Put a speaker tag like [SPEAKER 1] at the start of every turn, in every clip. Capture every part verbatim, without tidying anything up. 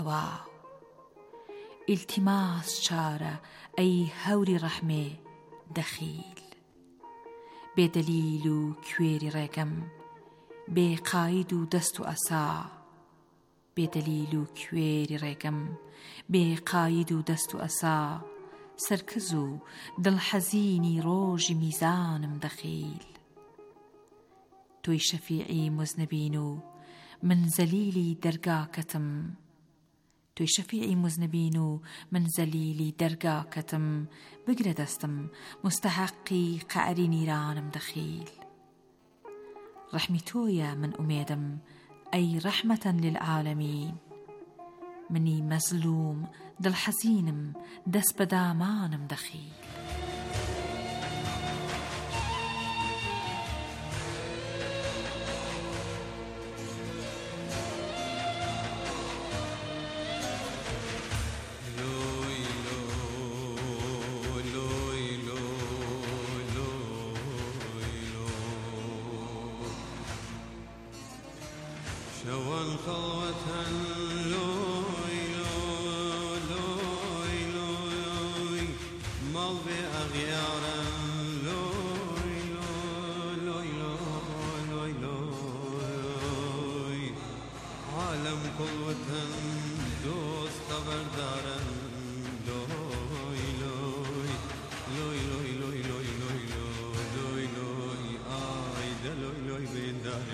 [SPEAKER 1] واو ئیلتیماس چارە ئەی هەوری ڕەحمێ دەخیل بێدەلیل و کوێری ڕێگەم بێ قاید و دەست و ئەسا بێدەلیل و کوێری ڕێگەم بێ قاید و دەست و ئەسا سەرکەز و دڵحەزینی ڕۆژی میزانم دەخیل تۆی شەفیعی موزنبین و من زەلیلی دەرگاکەتم توی شفیعی مزنبین و من زلیلی دەرگاکەتم بگرە دەستم مستحقی قعری نیرانم دەخیل ڕەحمی تۆیە من ئومێدم ئەی ڕەحمەتەن للعالەمین منی مەزلوم دڵحەزینم دەست بە دامانم دەخیل
[SPEAKER 2] شوان خلوة لوي لوي لوي مال بأغيارا لوي لوي لوي لوي عالم قوة دوست خبردارا لوي لوي لوي لوي لوي لوي لوي لوي آي دا لوي لوي بين داري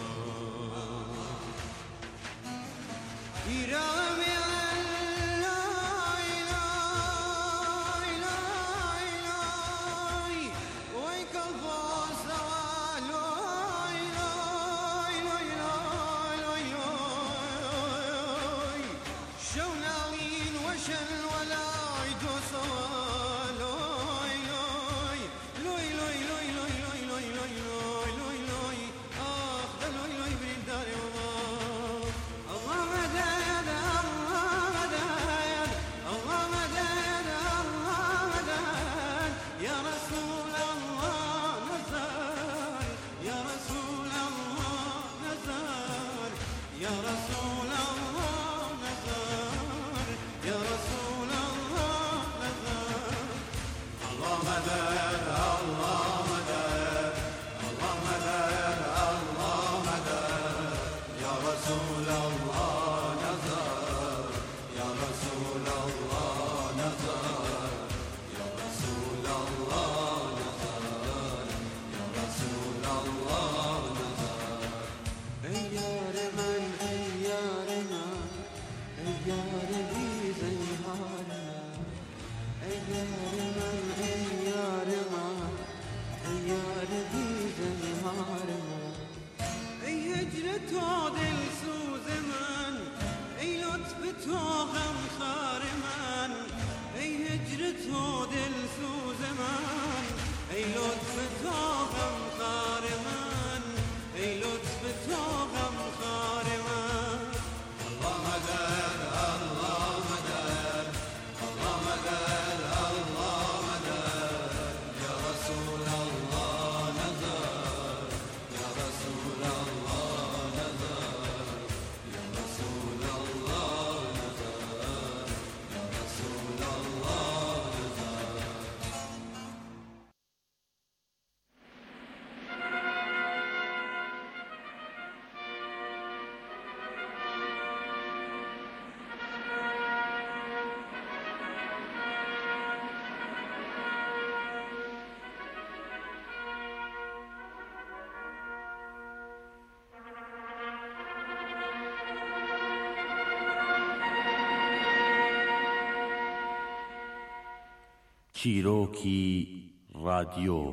[SPEAKER 3] چیرۆکی رادیۆ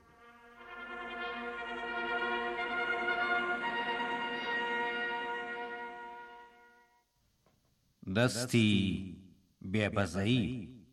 [SPEAKER 3] دەستی بێبەزەیی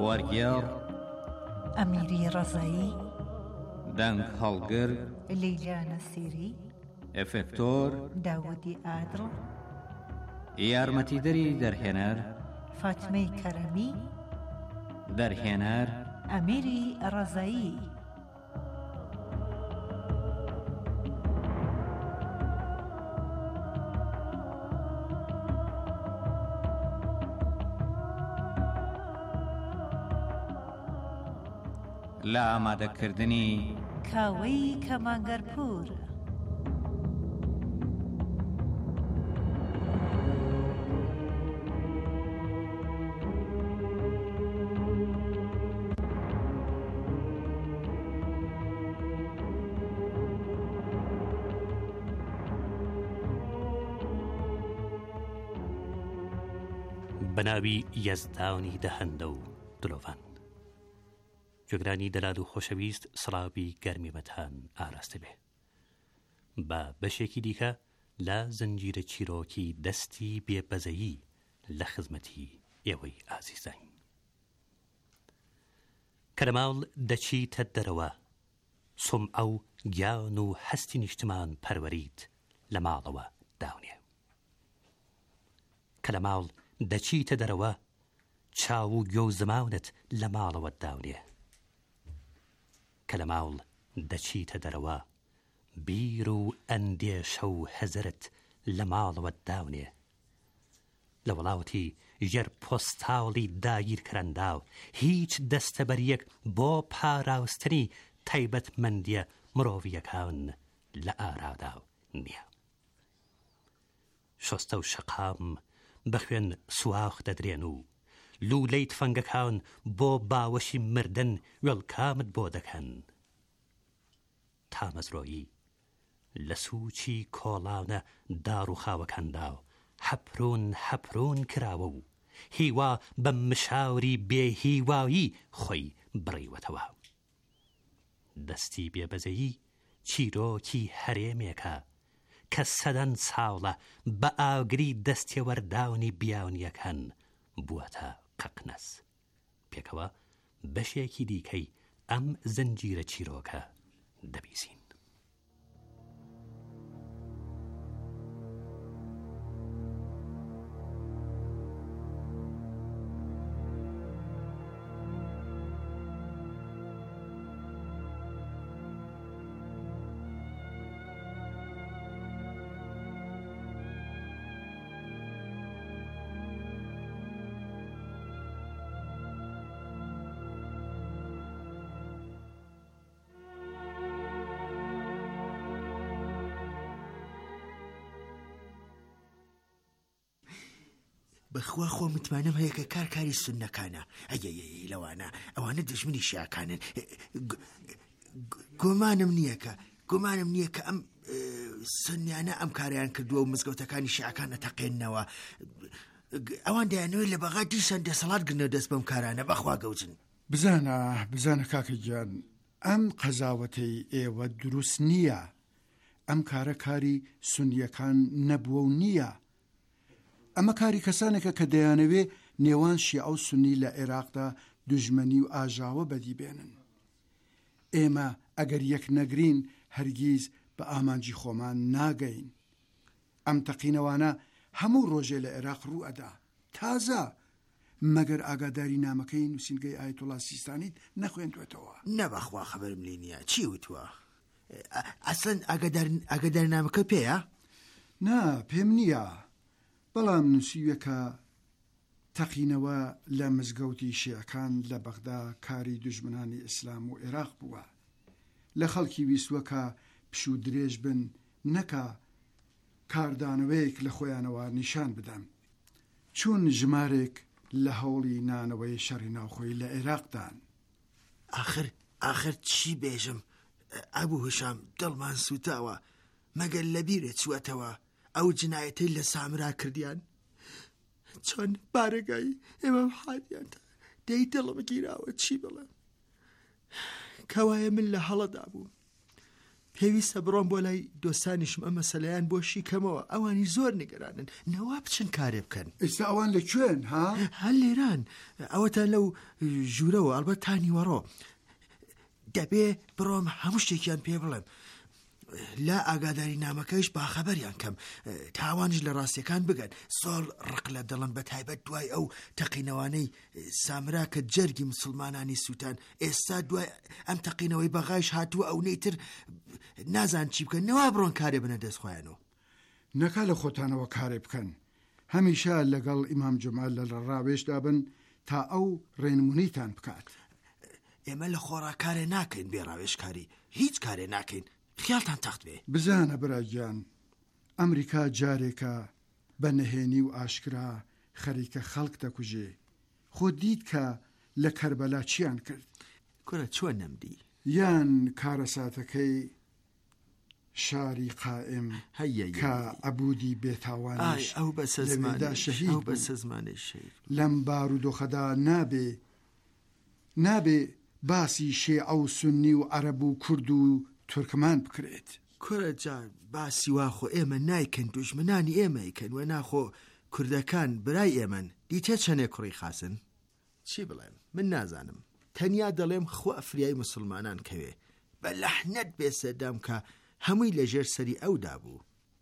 [SPEAKER 3] وەرگێڕ
[SPEAKER 4] ئەمیری ڕەزایی،
[SPEAKER 3] دەنگ هەڵگر،
[SPEAKER 4] لەیلا نەسیری،
[SPEAKER 3] ئەفێکتۆر،
[SPEAKER 4] داوودی ئادڵ،
[SPEAKER 3] یارمەتیدەری دەرهێنەر،
[SPEAKER 4] فاتمەی کەرەمی،
[SPEAKER 3] دەرهێنەر،
[SPEAKER 4] ئەمیری ڕەزایی.
[SPEAKER 3] لە ئامادەکردنی
[SPEAKER 4] کاوەی کەمانگەرپور.
[SPEAKER 5] بەناوی یەزدانی دەهەندە و دلۆڤان. گوێگرانی دەلال و خۆشەویست، سڵاوی گەرمیبەتان ئاراستە بێ. بە بەشێکی دیکە لە زنجیرە چیرۆکی دەستی بێبەزەیی لە خزمەتی ئێوەی ئازیزین. کەرەماڵ دەچیتە دەرەوە، سومعە و گیان و هەستی نیشتمان پەروەریت لە ماڵەوە داونێ. کە لە ماڵ دەچیتە دەرەوە، چاو و گوێ و زماونت لە ماڵەوە داونێ. کە لە ماڵ دەچیتە دەرەوە، بیر و ئەندێشە و هەزرت لە ماڵەوە داونێ. لە وڵاوەتی ژێر پۆستاڵی داگیر کرەنداو، هیچ دەستەبەریەک بۆ پاراوستنی تایبەتمەندیە مرۆڤیەکان لە ئارادا نییە. شۆستە و شەقام بە خوێن سواخ دەدرێن و لوولەی تفەنگەکان بۆ باوەشی مردن وێڵکامت بۆ دەکەن. تامەزرۆیی لە سووچی کۆڵاونە دار و خاوەکاندا و حەپرون حەپرون کراوە و هیوا بە مشاوری بێهیوایی خۆی بڕیوەتەوە. دەستی بێبەزەیی چیرۆکی هەرێمێکە کە سەدەن ساڵە بە ئاگری دەستێوەرداونی بیاونیەکان بووەتە قەقنەس. پێکەوە بەشێکی دیکەی ئەم زنجیرە چیرۆکە دەبیسین.
[SPEAKER 6] بەخوا خۆ متمانم هەیە کە کار کاری سوننەکانە. ئەیەیە لەوانە ئەوانە دژمنی شیعەکانن. گۆمانم نییە کە گۆمانم نییە کە ئەم سنیانە ئەم کاریان کردووە و مزگەوتەکانی شیعەکان نەتەقێننەوە. ئەوان دەیانەوێت لە بەغا دیسان دەسەڵات گرنە دەست بەم کارانە. بەخوا گەوجن.
[SPEAKER 7] بزانە بزانە کاکە گیان، ئەم قەزاوەتەی ئێوە دروست نییە. ئەم کارە کاری سونیەکان نەبووە و نییە. ئەمە کاری کەسانێکە کە دەیانەوێ نێوان شیعە و سونی لە عێراقدا دوژمنی و ئاژاوە بەدی بێنن. ئێمە ئەگەر یەک نەگرین هەرگیز بە ئامانجی خۆمان ناگەین. ئەم تەقینەوانە هەموو ڕۆژێ لە عێراق ڕوو ئەدا. تازە مەگەر ئاگاداری نامەکەی نووسینگەی ئایەتوڵا سیستانیت نەخوێندوێتەوە.
[SPEAKER 6] نەبەخوا خەبەرم لێ نییە. چی وتووە؟ ئەسڵەن ئاگاداری نامەکە پێیە؟
[SPEAKER 7] نا، پێم نییە. بەڵام نووسیوە کە تەقینەوە لە مزگەوتی شیعەکان لە بەغدا کاری دوژمنانی ئیسلام و عێراق بووە. لە خەڵکی ویستوە کە پشوو درێژ بن، نەکە کاردانەوەیەک لە خۆیانەوە نیشان بدەن. چون ژمارێک لە هەوڵی نانەوەی شەڕی ناوخۆی لە عێراقدان.
[SPEAKER 6] ئاخر ئاخر چی بێژم؟ ئەبوو هشام دڵمان سوتاوە. مەگەر لەبیرێ چوەتەوە ئەو جنایەتەی لە سامرا کردیان؟ چۆن بارەگای ئێمە حادیان دەی دڵم گیراوە چی بڵێم؟ کەوایە من لە هەڵەدا بووم. پێویستە بڕۆم بۆ لای دۆستانیشم ئەم مەسەلەیان بۆ شیکەمەوە ئەوانی زۆر نیگەرانن نەوا بچن کارێ بکەن
[SPEAKER 7] ئێستا ئەوان لەکوێن ها
[SPEAKER 6] هەر لێران ئەوەتان لەو ژوورەوە ئەڵبەت تانیوەڕۆ دەبێ بڕۆم هەموو شتێکیان پێ بڵێم لا ئاگاداری نامەکەیش باخەبەریان کەم تاوانش لە ڕاستیەکان بگەن زۆر ڕق لە دڵم بە تایبەت دوای ئەو تەقینەوانەی سامرا کە جەرگی مسلمانانی سووتان ئێستا دوای ئەم تەقینەوەی بەغایش هاتووە ئەو نەیتر نازان چی بکەن نەوا بڕۆن کارێ بنە دەستخۆیانەوە
[SPEAKER 7] نەکا لە خۆتانەوە کارێ بکەن هەمیشە لەگەڵ ئیمام جەمال لە ڕاوێشدا بن تا ئەو ڕێنمونیتان بکات
[SPEAKER 6] ئێمە لە خۆڕا کارێ ناکەین بێڕاوێشکاری هیچ کارێ ناکەین خیالتان تەخت بێ
[SPEAKER 7] بزانە براگیان ئەمریکا جارێکە بە نەهێنی و ئاشکرا خەریکە خەڵک دەکوژێ خۆ دیت کە لە کەربەلا چیان کرد
[SPEAKER 6] کورە چۆن نەمدی
[SPEAKER 7] یان کارەساتەکەی شاری قائم کە ئەبوودی بێتاوانیش
[SPEAKER 6] ئەو بەسە
[SPEAKER 7] لەوێدا شەهید
[SPEAKER 6] ئەو بەسە زمانی شەهید
[SPEAKER 7] لەم بارودۆخەدا نابێ نابێ باسی شیعە و سونی و عەرەب و کورد و تورکمان بکرێت
[SPEAKER 6] کورە جان باسی واخۆ ئێمە نایکەن دوژمنانی ئێمە یکەن و ناخۆ کوردەکان برای ئێمەن دیتە چەندێک کوڕی خاسن چی بڵێم من نازانم تەنیا دەڵێم خۆ ئەفریای مسلمانان کەوێ بە لەحنەت بێ سەردام کە هەمووی لەژێر سەری ئەودا بوو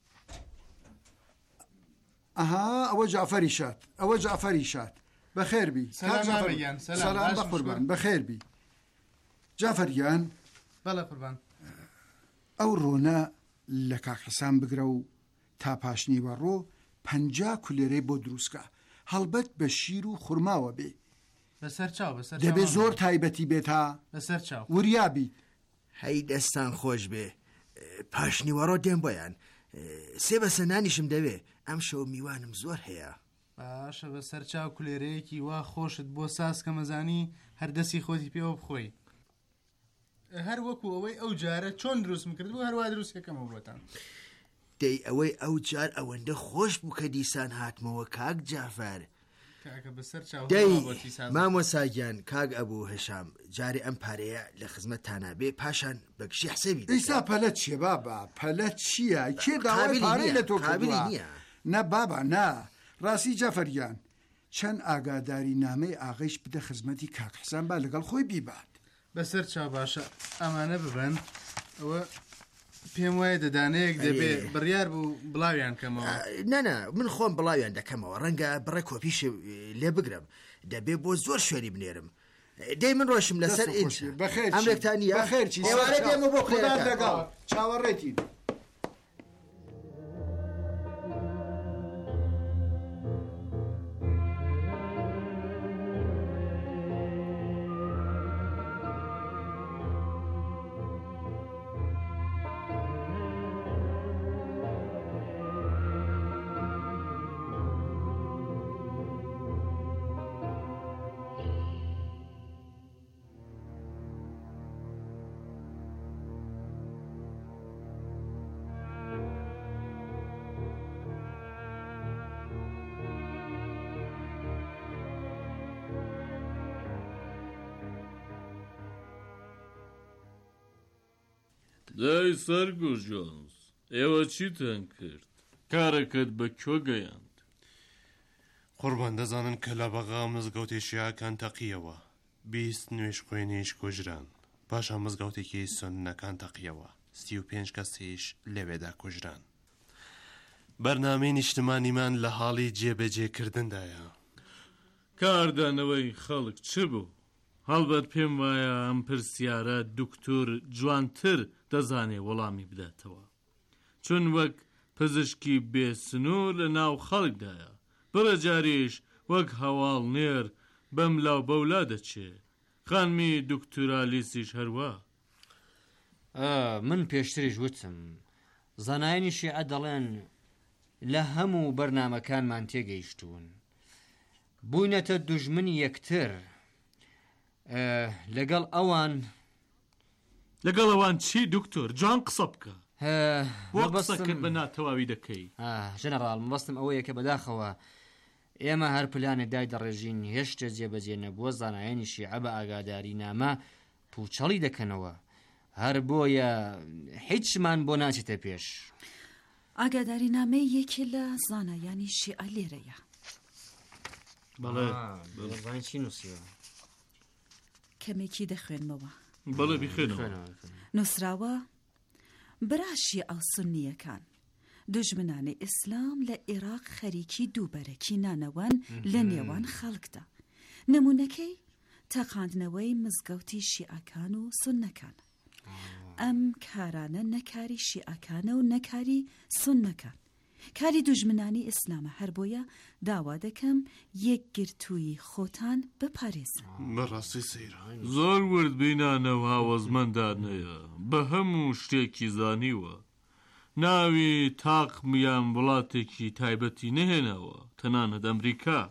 [SPEAKER 7] ئەها ئەوە جعفەری شات ئەوە جعفەری شات بەخێربی سەلام بە قوربان بەخێربی جعفەریان
[SPEAKER 8] بەڵێ قوربان
[SPEAKER 7] ئەو ڕۆنە لە کاک حەسان بگرە و تا پاشنی وەڕۆ پەنجا کولێرەی بۆ دروستکە هەڵبەت بە شیر و خورماوە بێ
[SPEAKER 8] بەسەر چاو بەسەر
[SPEAKER 7] دەبێ زۆر تایبەتی بێتە
[SPEAKER 8] بەسەر چاو
[SPEAKER 7] وریابی
[SPEAKER 6] هەی دەستان خۆش بێ پاشنی وەڕۆ دێم بۆیان سێ بەسە نانیشم دەوێ ئەم شەو میوانم زۆر هەیە
[SPEAKER 8] باشە بەسەر چاو کولێرەیەکی وا خۆشت بۆ ساس کە مەزانی هەردەستی خۆتی پێوە بخۆی هەر وەکو ئەوەی ئەو جارە چۆن دروستم کرد بوو هەروە دروست یەکەمە بۆتان
[SPEAKER 6] دەی ئەوەی ئەو جار ئەوەندە خۆش بوو کە دیسان هاتمەوە کاک جافەر دەی مامۆساگیان کاک ئەبوو هەشام جاری ئەم پارەیە لە خزمەتتانە بێ پاشان بەکشی حسەبی
[SPEAKER 7] ئیسا پەلە چیە بابا پەلە چییە کێ داوای پارەی لە تۆ کردووە نە بابا نا ڕاستی جەفەریان چەند ئاگاداری نامەی ئاغەیش بدە خزمەتی کاک حەسان با لەگەڵ خۆی بیبات
[SPEAKER 8] بەسەر چاو باشە ئەمانە ببن ئەوە پێم وایە دەدانەیەک دەبێت بڕیار بوو بڵاویان کەمەوە
[SPEAKER 6] نەنا من خۆم بڵاویان دەکەمەوە ڕەنگە بڕێ کۆپیش لێ بگرم دەبێ بۆ زۆر شوێنی بنێرم دەی من ڕۆشم لەسەر
[SPEAKER 7] بەخێر
[SPEAKER 6] ئەمێکتانی
[SPEAKER 7] بەخێرچی
[SPEAKER 6] بۆ
[SPEAKER 7] لەگەڵ چاوەڕێتی
[SPEAKER 9] دای سەرگۆش جۆنس ئێوە چیتان کرد کارەکەت بە کوێ گەیاند
[SPEAKER 10] قوربان دەزانن کە لە بەغا مزگەوتێکیەکان تەقیەوە بیست نوێش خوێنیش کوژران پاشە مزگەوتێکی سنەکان تەقیەوە سی و پێنج کەسیش لەوێدا کوژران بەرنامەی نیشتمانیمان لە حاڵی جێبەجێکردندایە
[SPEAKER 9] کاردانەوەی خەڵک چ بوو هەڵبەت پێم وایە ئەم پرسیارە دوکتۆر جوانتر دەزانێ وەڵامی بداتەوە چون وەک پزیشکی بێسنوور لە ناو خەڵکدایە بڕە جاریش وەک هەواڵ نێر بەم لاو بەولا دەچێ خانمی دوکتۆرالیسیش هەروە
[SPEAKER 3] من پێشتریش وتم زانایانی شیعە دەڵێن لە هەموو بەرنامەکانمان تێگەیشتوون بووینەتە دوژمنی یەکتر لەگەڵ ئەوان
[SPEAKER 9] لەگەڵ ئەوان چی دکتۆر جوان قسە بکە وەقسەکرد بە ناتەواوی دەکەی
[SPEAKER 3] ژەنەڕاڵ مەبەستم ئەوەیە کە بەداخەوە ئێمە هەر پلانێک دای دەڕێژین هێشتا جێبەجێ نەبووە زانایانی شیعە بە ئاگاداری نامە پوچەڵی دەکەنەوە هەر بۆیە هیچمان بۆ ناچێتە پێش.
[SPEAKER 11] ئاگاداری نامەی یەکێ لە زانایانی شیعە لێرەیە.
[SPEAKER 9] بەڵێ
[SPEAKER 3] بەڵێ چی نووسیوە؟
[SPEAKER 11] کەمێکی دەخوێنمەوە.
[SPEAKER 9] بەڵێ بیخوێنەوە.
[SPEAKER 11] نووسراوە برا شیعە و سوننیەکان، دوژمنانی ئیسلام لە عێراق خەریکی دووبەرەکی نانەوان لە نێوان خەڵکدا. نمونەکەی تەقاندنەوەی مزگەوتی شیعەکان و سوننەکان. ئەم کارانە نەکاری شیعەکانە و نەکاری سوننەکان، کاری دوژمنانی ئیسلامە. هەر بۆیە داوا دەکەم یەکگرتووی خۆتان بپارێزن.
[SPEAKER 10] بەڕاستی سەیرە
[SPEAKER 9] زۆر ورد بینانە و هاوەزمەندانەیە، بە هەموو شتێکی زانیوە. ناوی تاقمیان وڵاتێکی تایبەتی نهێنەوە، تەنانەت ئەمریکا.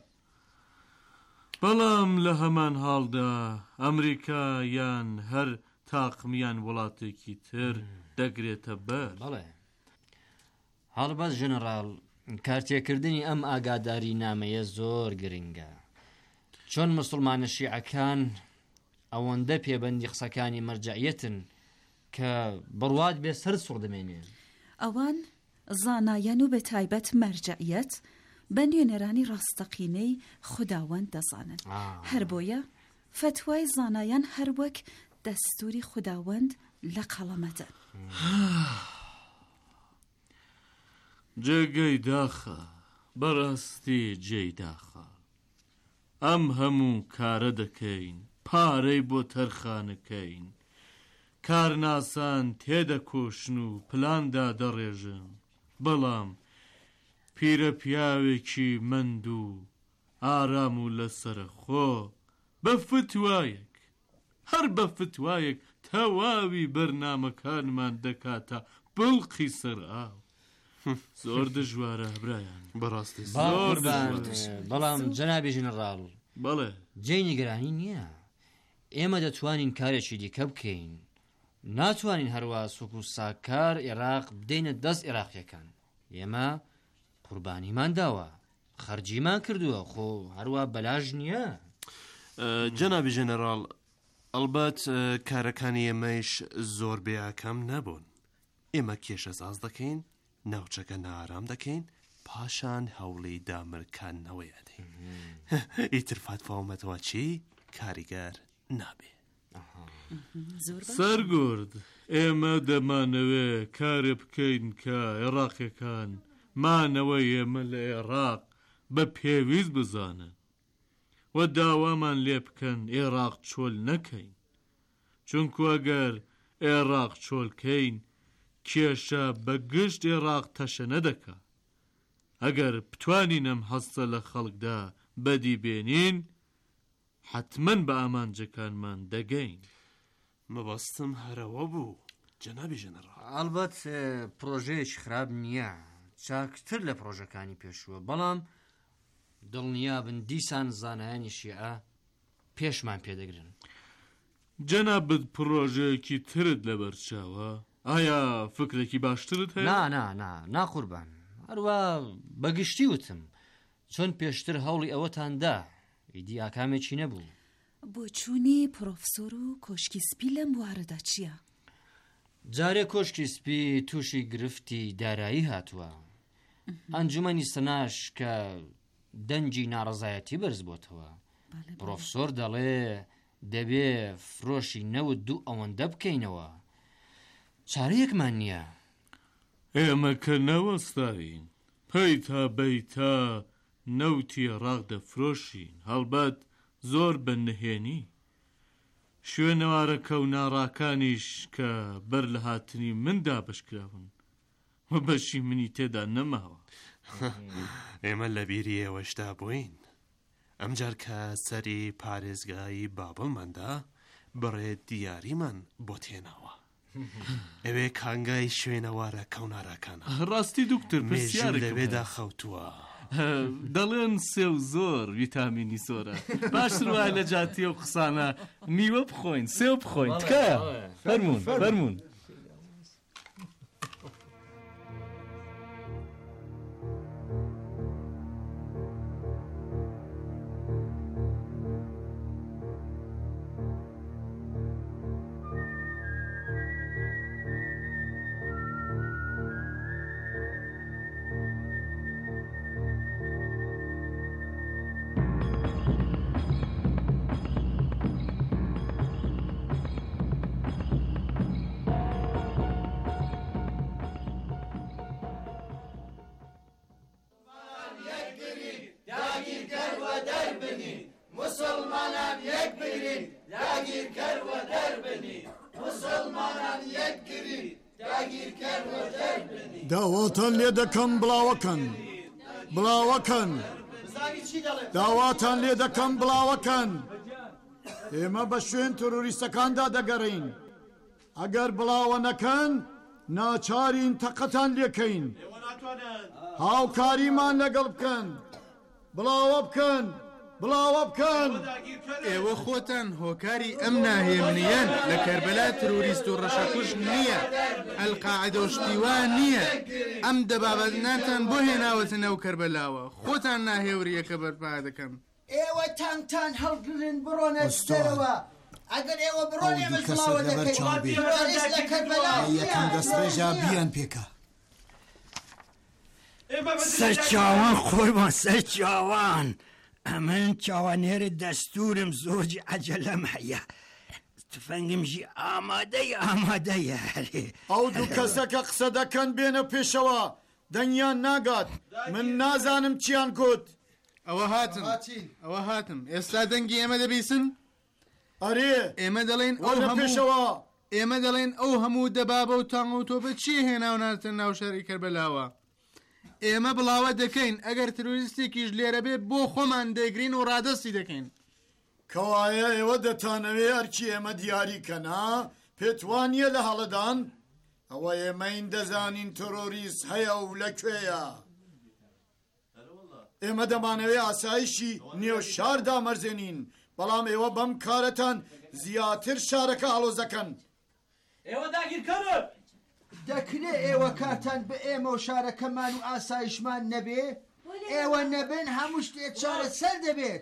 [SPEAKER 9] بەڵام لە هەمان حاڵدا ئەمریکا یان هەر تاقمیان وڵاتێکی تر دەگرێتە بەر.
[SPEAKER 3] بەڵێ هەڵبەت ژنەڕاڵ، کارتێکردنی ئەم ئاگاداری نامەیە زۆر گرنگە، چۆن موسڵمانە شیعەکان ئەوەندە پێبەندی قسەکانی مەرجەعیەتن کە بڕوات بێ سەر سوڕ دەمێنێ.
[SPEAKER 11] ئەوان زانایان و بە تایبەت مەرجەعیەت بە نوێنەرانی ڕاستەقینەی خوداوەند دەزانن. هەر بۆیە فتوای زانایان هەر وەک دەستوری خوداوەند لە قەڵەمەدە.
[SPEAKER 9] جێگەی داخە، بەڕاستی جێی داخە. ئەم هەموو کارە دەکەین، پارەی بۆ تەرخانەکەین، کارناسان تێدەکۆشن و پلاندا دەڕێژن. بەڵام پیرە پیاوێکی مەند و ئارام و لەسرە خۆ بە فتوایەک، هەر بە فتوایەک تەواوی بەرنامەکانمان دەکاتە بڵقی سەر ئاو. زۆر دژوارە برایان،
[SPEAKER 10] بەڕاستی
[SPEAKER 3] زۆر. بەڵام جەنابی ژنەڕاڵ،
[SPEAKER 9] بەڵێ
[SPEAKER 3] جێی نیگەرانی نییە. ئێمە دەتوانین کارێکی دیکە بکەین، ناتوانین هەروە سوک و ساکار عێراق بدەینە دەست عێراقیەکان. ئێمە قوربانیمان داوە، خەرجیمان کردووە، خۆ هەروە بەلاژ نییە.
[SPEAKER 10] جەنابی ژێنەڕاڵ، ئەلبەت کارەکانی ئێمەش زۆر بێئاکام نەبوون. ئێمە کێشە ساز دەکەین، ناوچەکە نارام دەکەین، پاشان هەوڵی دامرکانەوەی ئەدەین. ئیتر فاتفاومەتەوە چی؟ کاریگەر نابێ.
[SPEAKER 9] سەرگورد، ئێمە دەمانەوێ کارێ بکەین کە عێراقیەکان مانەوەی ئێمە لە عێراق بە پێویست بزانن و داوامان لێ بکەن عێراق چۆل نەکەین، چونکو ئەگەر عێراق چۆلکەین کێشە بە گشت عێراق تەشە نەدەکا. ئەگەر بتوانین ئەم هەستە لە خەڵکدا بەدی بێنین، حتمەن بە ئامانجەکانمان دەگەین.
[SPEAKER 10] مەبەستم هەرەوە بوو جەنابی ژێنەڕاڵ.
[SPEAKER 3] ئەلبەت پرۆژەیەکی خراپ نییە، چاکتر لە پرۆژەکانی پێشووە. بەڵام دڵنیابن دیسان زانایانی شیعە پێشمان پێدەگرن.
[SPEAKER 9] جەنابەت پرۆژەیەکی ترت لەبەرچاوە؟ ئایا فکرێکی باشترت هەیە؟
[SPEAKER 3] نا نا نا ناقوربان، هەروە بەگشتی وتم چۆن پێشتر هەوڵی ئەوەتاندا ئیدی ئاکامێکی نەبوو.
[SPEAKER 11] بۆ چوونی پرۆفسۆر و کۆشکی سپی لەم بوارەدا چییە؟
[SPEAKER 3] جارێ کۆشکی سپی تووشی گرفتی دارایی هاتووە. ئەنجومەنی سەناش کە دەنجی ناڕەزایەتی بەرز بۆتەوە. پرۆفسۆر دەڵێ دەبێ فرۆشی نەوت دوو ئەوەندە بکەینەوە. چارەیەکمان نییە.
[SPEAKER 9] ئێمە کە نەوەستاین پەیتا بەیتا نەوتی ڕاق دەفرۆشین، هەڵبەت زۆر بەنهێنی. شوێنەوارەکە و ناڕاکانیش کە بەر لە هاتنی مندا بەشکراون و بەشی منی تێدا نەماوە.
[SPEAKER 10] ئێمە لە بیری ئێوەشدا بووین. ئەمجار کە سەری پارێزگایی بابڵماندا بڕێ دیاریمان بۆ تێناوە. ئەوێ کانگای شوێنەوارە کەوناراکانە.
[SPEAKER 9] ڕاستی دوکتر
[SPEAKER 10] مێژوو لەوێدا خەوتووە.
[SPEAKER 9] دەڵێن سێ و زۆر ڤیتامینی زۆرە. باشتر وایە لە جاتیە و قسانە میوە بخۆین، سێو بخۆین. تکایە فەرموون فەرموون.
[SPEAKER 12] یەک بیرین داگیرکەروە دەربنین مسلمانان یەک گرین داگیرکەروە دەربنین
[SPEAKER 13] داواتان لێ دەکەم بڵاوەکەن بڵاوەکەن داواتان لێ دەکەم بڵاوەکەن ئێمە بە شوێن تۆرۆریستەکاندا دەگەڕین ئەگەر بڵاوە نەکەن ناچارین تەقەتان لێکەین هاوکاریمان لەگەڵ بکەن بڵاوە بکەن بڵاوە بکەن
[SPEAKER 8] ئێوە خۆتان هۆکاری ئەم ناهێمنیان لە کەربەلا تروریست و ڕەشەکوش نییە ئەلقاعدە و شتیوان نییە ئەم دەبابەتناتان بۆ هێناوەتە نەو کەربەلاوە خۆتان ناهێوریەکە بەرپا دەکەم
[SPEAKER 12] ئێوە تانتان هەڵگرن بڕۆنە دەرەوە ئەگەر ئێوە بڕۆن ئێمە سڵاوە دەکەین لە کەربەلا
[SPEAKER 13] یەکەم دەستڕێژا بیان پێکە
[SPEAKER 14] سەر چاوان خۆرمان سەر چاوان ئەمن چاوانێرە دەستورم زۆرجی عەجەلەم هەیە تفەنگمژی ئامادەی ئامادەیە
[SPEAKER 13] ئەو دوو کەسەکە قسە دەکەن بێنە پێشەوە دەنگیان ناگات من نازانم چیان گوت
[SPEAKER 8] ئەوە هاتم ئەوە هاتم ئێستا دەنگی ئێمە دەبیسن
[SPEAKER 13] ئەرێ
[SPEAKER 8] ئێمە دەڵێن ئەو
[SPEAKER 13] پێشەوە
[SPEAKER 8] ئێمە دەڵێن ئەو هەموو دەبابە و تاڭ و تۆپە چی هێناوناتە ناو شەڕی کەربەلاوە ئێمە بڵاوە دەکەین ئەگەر تروریستێکیش لێرە بێ بۆ خۆمان دەگرین و ڕادەستی دەکەین
[SPEAKER 13] کەوایە ئێوە دەتانەوێ هەرچی ئێمە دیاریکەن ها پێتوانیە لە هەڵەدان ئەوە ئێمەین دەزانین تۆرۆریست هەیە و لەکوێیە ئێمە دەمانەوێ ئاسایشی نێو شار دامەرزێنین بەڵام ئێوە بەم کارەتان زیاتر شارەکە هەڵۆزەکەن
[SPEAKER 12] ئێوە داگیرکەرن دەکرێ ئێوە کاتان بە ئێمە و شارەکەمان و ئاسایشمان نەبێ ئێوە نەبن هەموو شتێک چارە سەر دەبێت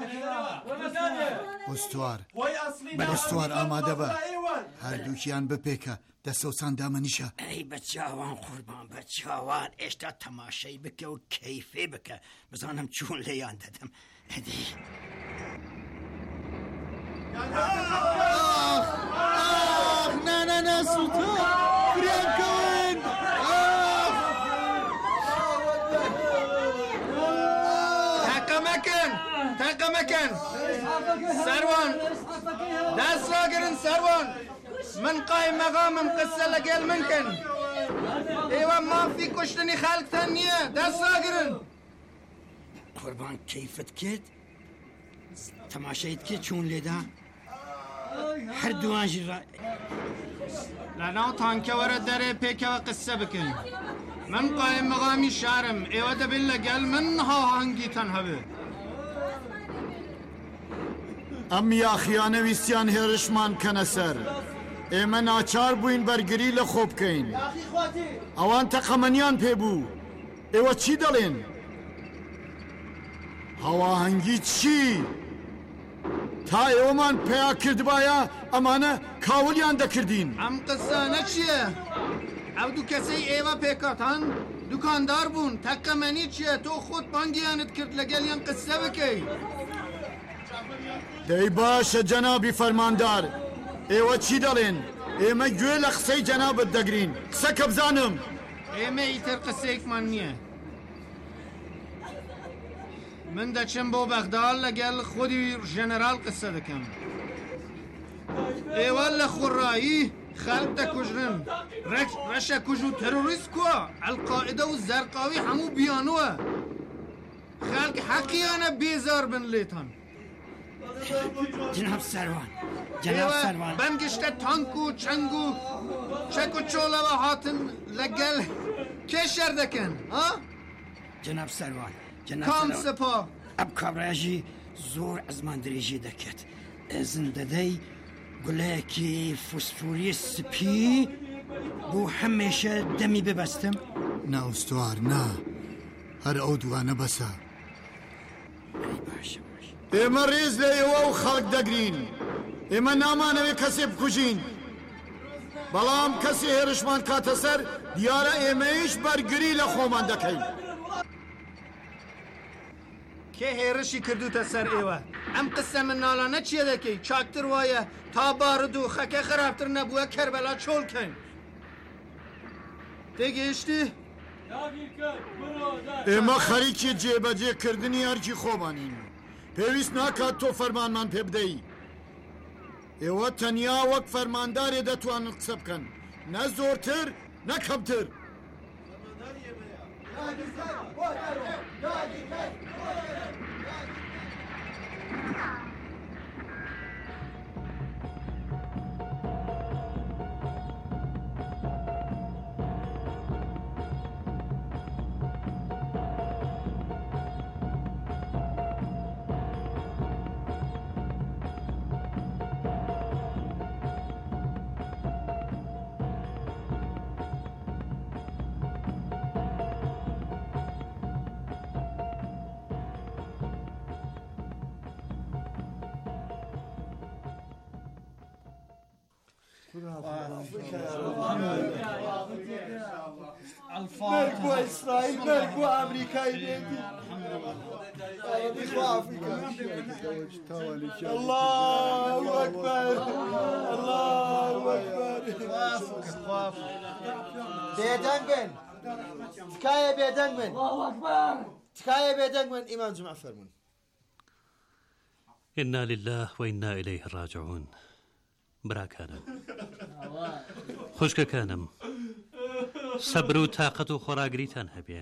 [SPEAKER 13] ئوستوار بەدەستوار ئامادە بە هەردووکیان بپێکە دەسەوسان دامەنیشە
[SPEAKER 14] ئەی بە چاوان قوربان بە چاوان ئێشتا تەماشەی بکە و کەیفێ بکە بزانم چۆن لێیان دەدەم ئەدی
[SPEAKER 8] نانانا سووتە فریانکەون تاقە مەکەن تاقە مەکەن سەروان دەست ڕاگرن سەروان من قایم مەقامم قسە لەگەڵ من کەن ئێوە مافی کوشتنی خەڵکتان نییە دەست ڕاگرن
[SPEAKER 14] قوربان کەیفت کرد تەماشەیت کرد چۆن لێدا هەردووانژی
[SPEAKER 8] لەناو تانکەوەرە دەرێ پێکەوە قسە بکەن من قایم مەقامی شارم ئێوە دەبێت لەگەڵ من هاهەنگیتان هەبێ
[SPEAKER 13] ئەم یاخیانە ویستیان هێرشمان کەنە سەر ئێمە ناچار بووین بەرگری لە خۆ بکەین ئەوان تەقەمەنیان پێبوو ئێوە چی دەڵێن هەواهەنگی چی تا ئێوەمان پێیا کردبایە ئەمانە کاولیان دەکردین
[SPEAKER 8] ئەم قسانە چییە؟ ئەو دوو کەسەی ئێوە پێکاتان دوکاندار بوون تەقەمەنی چییە تۆ خۆت بانگیانت کرد لەگەڵیان قسە بکەی
[SPEAKER 13] دەی باشە جەنابی فەرماندار ئێوە چی دەڵێن ئێمە گوێ لە قسەی جەنابەت دەگرین قسە کە بزانم
[SPEAKER 8] ئێمە ئیتر قسەیەکمان نییە من دەچم بۆ بەغداد لەگەڵ خودی ژەنەرال قسە دەکەم ئێوە لە خوڕایی خەڵک دەکوژن ڕەشە کوژ و تەرۆریست کووە ئەلقاعیدە و زەرقاوی هەموو بیانوە خەڵک حەقیانە بێزار بن لێتان
[SPEAKER 14] جناب سەروان جناب سەروان
[SPEAKER 8] بەنگشتە تانک و چەنگ و چەک و چۆڵەوە هاتن لەگەڵ کێ شەر دەکەن ها
[SPEAKER 14] جناب سەروان
[SPEAKER 8] کام سپا
[SPEAKER 14] ئەم کابراژی زۆر ئەزمان درێژی دەکێت ئەزن دەدەی گولەیەکی فوسفوری سپی بۆ هەمێشە دەمی ببەستم
[SPEAKER 13] ناوستوار نا هەر ئەو دوانە بەسە ئێمە ڕێز لە ئێوە و خەڵک دەگرین ئێمە نامانەوێ کەسێ بکوژین بەڵام کەسی هێرشمان کاتە سەر دیارە ئێمەیش بەرگری لە خۆمان دەکەین
[SPEAKER 8] کێ هێرشی کردوتە سەر ئێوە ئەم قسە مناڵانە چیە دەکەی چاکتر وایە تا بارد و خەکە خراپتر نەبووە کەربەلا چۆڵکەن تێگەیشتی
[SPEAKER 13] ئێمە خەریکی جێبەجێکردنی هەرکی خۆمانین پێویست ناکات تۆ فەرمانمان پێ بدەی ئێوە تەنیا وەک فەرماندارێ دەتوانن قسە بکەن، نە زۆرتر نە کەمتر.
[SPEAKER 12] مرگ بۆ ئیسرائیل، مرگ بۆ ئەمریکای بێتی. الله ئەکبەر، الله ئەکبەر. بێدەنگ بن، تکایە بێدەنگ بن، تکایە بێدەنگ بن. ئیمان جومع فەرمون.
[SPEAKER 5] إنا لله وإنا إليه راجعون. براکانم، خوشکەکانم، سەبر و تاقەت و خۆراگریتان هەبێ.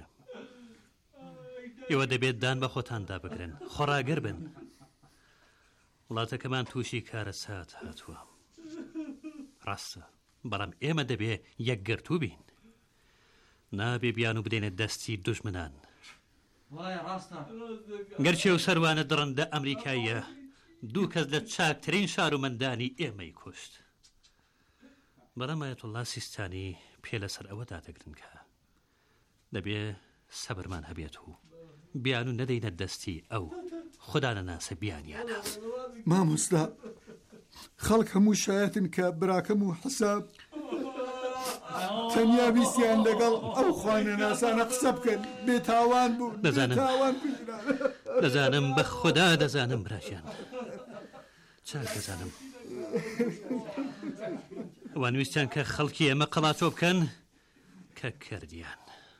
[SPEAKER 5] ئێوە دەبێت دان بە خۆتاندا بگرن، خۆراگر بن. وڵاتەکەمان تووشی کارە سات هاتووە. ڕاستە، بەڵام ئێمە دەبێ یەکگرتوو بین. نابێ بیان و بدێنێت دەستی دوژمنان. گەرچێ و سەروانە دڕندە ئەمریکاییە، دوو کەس لە چاکترین شار و مەندانی ئێمەی کوشت. بەڵام ئایەتوڵڵا سیستانی پێ لەسەر ئەوە دادەگرن کە دەبێ سەبرمان هەبێت و بیان و نەدەینە دەستی ئەو خوددانە ناسە بیانیانە.
[SPEAKER 7] مامۆستا، خەڵک هەموو شایەتن کە براکەم و حساب تەنیا ویستیان لەگەڵ ئەو خوانە ناسانە قسە بکەن. بێتاوان بوو، بێتاوان کوژران.
[SPEAKER 5] دەزانم بە خوددا دەزانم براکیان، چاک دەزانم. ئەوان ویستیان کە خەڵکی ئێمە قەڵاتۆ بکەن کە کردیان.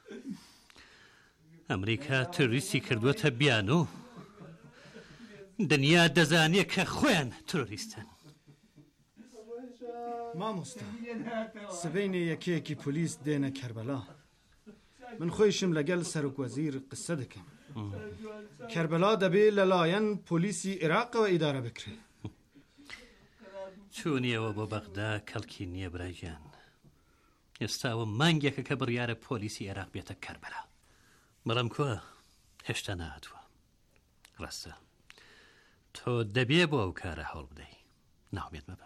[SPEAKER 5] ئەمریکا تۆریستی کردووەتە بیان و دنیا دەزانێت کە خۆیان تۆریستن.
[SPEAKER 15] مامۆستا، سبەینێ یەکەیەکی پۆلیس دێنە کەربەلا. من خۆیشم لەگەڵ سەرۆکوەزیر قسە دەکەم. کەربەلا دەبێت لەلایەن پۆلیسی عێراقەوە ئیدارە بکرێت.
[SPEAKER 5] چوونیەوە بۆ بەغدا کەڵکی نییە براگیان. ئێستاوە مانگێکە کە بڕیارە پۆلیسی عێراق بێتە کەربەلا. بەڵام کووە هێشتا نهاتووە. ڕاستە، تۆ دەبێ بۆ ئەو کارە هەوڵ بدەی، ناومێت مەبە.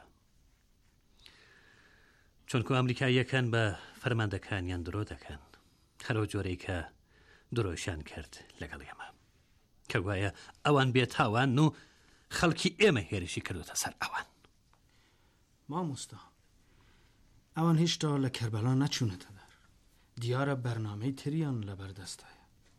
[SPEAKER 5] چونکو ئەمریکاییەکان بە فەرماندەکانیان درۆ دەکەن، هەرەو جۆرەی کە درۆشیان کرد لەگەڵ ئێمە، کە گوایە ئەوان بێتاوان و خەڵکی ئێمە هێرشی کردوتە سەر ئەوان.
[SPEAKER 15] مامۆستا، ئەوان هێشتا لە کەربەلا نەچوونەتە دەر. دیارە بەرنامەی تریان لەبەردەستایە.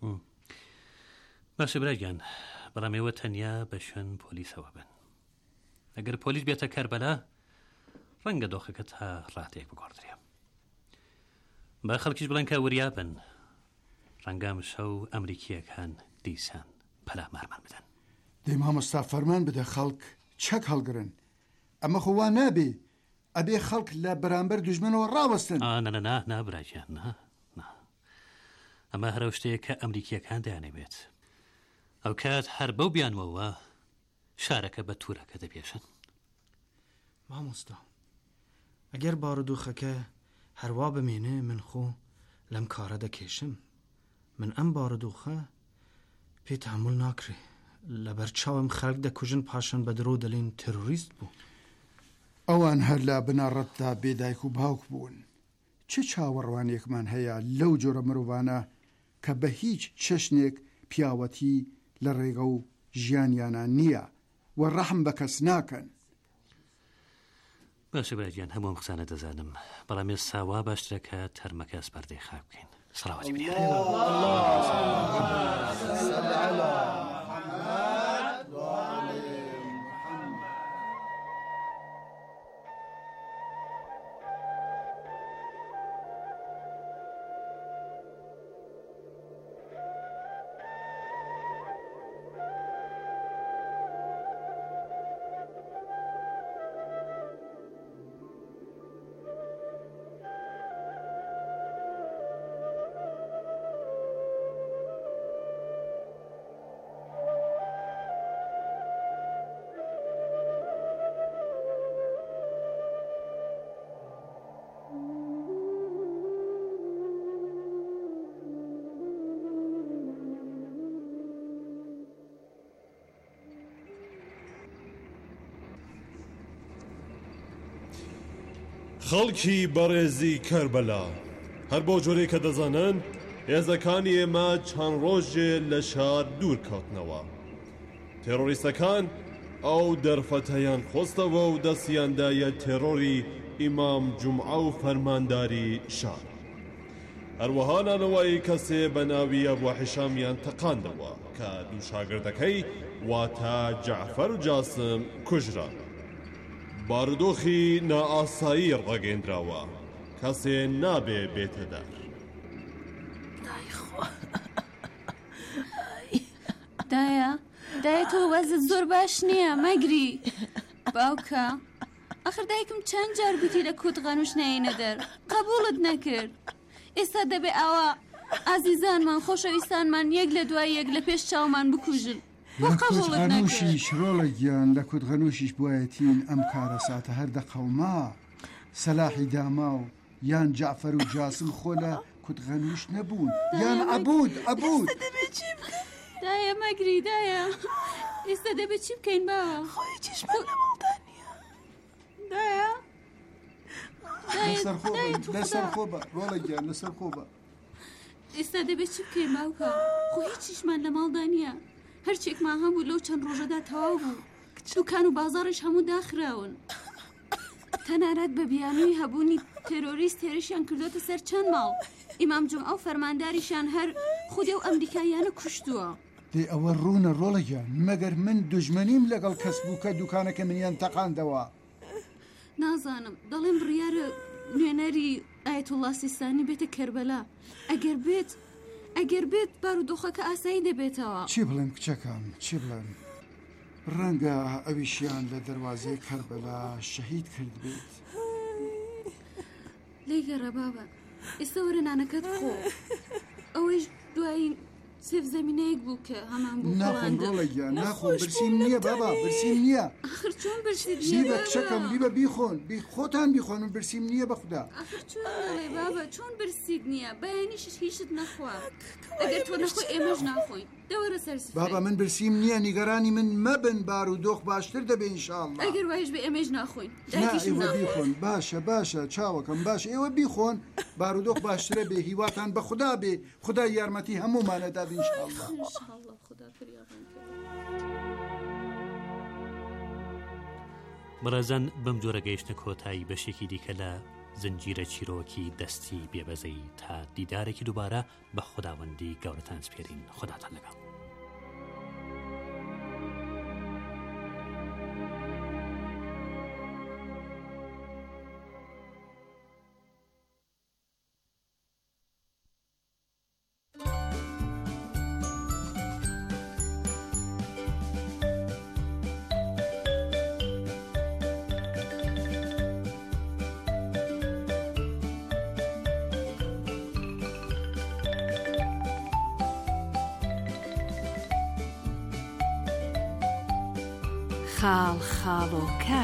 [SPEAKER 5] باشە براگیان، بەڵام ئێوە تەنیا بە شوێن پۆلیسەوە بن. ئەگەر پۆلیس بێتە کەربەلا ڕەنگە دۆخەکە تا ڕاتێک بگۆڕدرێ. با خەڵکیش بڵێن کە وریا بن، ڕەنگام شەو ئەمریکیەکان دیسان پەلا مارمان بدەن.
[SPEAKER 7] دەی مامۆستا فەرمان بدە خەڵک چەک هەڵگرن. ئەمە خۆوا نابێ، ئەبێ خەڵک لە بەرامبەر دوژمنەوە ڕاوەستن.
[SPEAKER 5] نەنەنا نابراکیان، نا نا ئەمە هەرە شتەیە کە ئەمریکیەکان دەیانەوێت. ئەو کات هەر بەو بیانوەوە شارەکە بە توورەکە دەبێشن.
[SPEAKER 15] مامۆستا، ئەگەر بارودۆخەکە هەروا بمێنێ من خۆ لەم کارە دەکێشم. من ئەم بارودۆخە پێ تحمل ناکرێ. لەبەر چاوم خەڵک دەکوژن پاشان بە درۆ دەڵێن تێرۆریست بوو.
[SPEAKER 7] ئەوان هەر لە بناڕەتدا بێدایک و باوک بوون. چه چاوەڕوانێکمان هەیە لەو جۆرە مرۆڤانە کە بە هیچ چەشنێک پیاوەتی لە ڕێگە و ژیانیانە نییە و ڕەحم بە کەس ناکەن.
[SPEAKER 5] باشە براگیان، هەموو قسانە دەزانم، بەڵام ێ ساوا باشترە کە تەرمەکە سپەردەی خاک بکەین. سەڵاوەتی بنێ.
[SPEAKER 10] خەڵکی بەڕێزی کەربەلا هەر بۆ جۆرەی کە دەزانن هێزەکانی ئێمە چەند ڕۆژێ لە شار دوور کەوتنەوە. تێرۆریستەکان ئەو دەرفەتەیان خۆستەوە و دەستیاندایە تێرۆری ئیمام جومعە و فەرمانداری شار. هەروەها نانەوەی کەسێ بە ناوی ئەبوو حیشامیان تەقاندەوە کە دوو شاگردەکەی واتە جەعفەر و جاسم کوژران. بارودۆخی نائاسایی ڕەگەیەندراوە کەسێ نابێ بێتە دار.
[SPEAKER 16] دایە دایە تۆ وەزت زۆر باش نییە مەگری باوکە ئەخر دایکم چەند جار گوتی لە کوتغەنوش نەینە دەر قبوڵت نەکرد. ئێستا دەبێ ئەوە ئازیزانمان خۆشەویستانمان یەک لە دوای یەک لە پێش چاومان بکوژن.
[SPEAKER 7] لە کوتغەنوشیش ڕۆڵە گیان لە کوتغەنوشیش بایەتین ئەم کارە ساتە هەر دەقەوما سەلاحی داما و یان جعفەر و جاسم خۆ لە کوتغەنوش نەبوون یان عەبود عەبود.
[SPEAKER 16] دایە مەگری دایە ئێستا دەبێت چی بکەین باوە؟ خۆی چشمان لە ماڵدان نییە. دایە
[SPEAKER 7] لەسەر خۆ بە ڕۆڵە گیان لەسەر خۆ بە.
[SPEAKER 16] ئێستا دەبێت چی بکەین باوکە؟ خۆ هیچ چیشمان لە ماڵدا نییە. هەرچێکمان هەبوو لەو چەند ڕۆژەدا تەواو بوو. دوکان و بازاڕش هەموو داخراون. تەنانەت بە بیانووی هەبوونی تێرۆریست هێرشیان کردوتە سەر چەند ماڵ. ئیمام جومعە و فەرمانداریشان هەر خودێ و ئەمریکاییانە کوشتووە.
[SPEAKER 7] دێ ئەوە ڕوونە ڕۆڵەگیان مەگەر من دوژمەنیم لەگەڵ کەس بوو کە دوکانەکە منیان تەقاندەوە.
[SPEAKER 16] نازانم دەڵێم بڕیارە نوێنەری ئایەتوڵڵا سیستانی بێتە کەربەلا. ئەگەر بێت ئەگەر بێت بارودۆخەکە ئاسایی دەبێتەوە.
[SPEAKER 7] چی بڵێم کچەکەم چی بڵێن؟ ڕەنگە ئەویشیان لە دەواازەی کەربەلا شەهید کرد بێت.
[SPEAKER 16] لێگەڕە بابە ئێستا وەرە نانەکەت خۆ ئەوەش دوایی سێف زەمینەیەک بوو کە هەمان بوو.
[SPEAKER 7] ناخۆم ڕۆڵەگیان ناخۆم برسیم نییە بابا برسیم نییە.
[SPEAKER 16] ئاخر چۆن برسید
[SPEAKER 7] بیبە کچەکەم بیبە بیخۆن خۆتان بیخۆن و برسیم نییە بەخودا.
[SPEAKER 16] ئاخر چۆن دەڵێ بابە چۆن برسید نییە بەیانیشت هیچت نەخوا ئەگەر تۆ نەخۆی ئێمەش ناخۆین دەوەرە سەر سفرەی.
[SPEAKER 7] بابا من برسیم نییە نیگەرانی من مەبن بارودۆخ باشتر دەبێ ئینشاءڵڵا.
[SPEAKER 16] ئەگەر وایش بێ ئێمەش ناخۆین
[SPEAKER 7] ئێوە بیخۆن باشە باشە چاوەکەم باشە ئێوە بیخۆن بارودۆخ باشترە بێ هیواتان بە خوددا بێ خودای یارمەتی هەموومانەدا بێ ئینشاءڵڵا.
[SPEAKER 5] بەڕێزان بەم جۆرە گەیشتە کۆتایی بەشێکی دیکە لە زنجیرە چیرۆکی دەستی بێبەزەی تا دیدارێکی دووبارە بە خوداوەندی گەورەتان سپێرین. خوداتان لەگەڵ.
[SPEAKER 1] خاڵ خاڵۆکە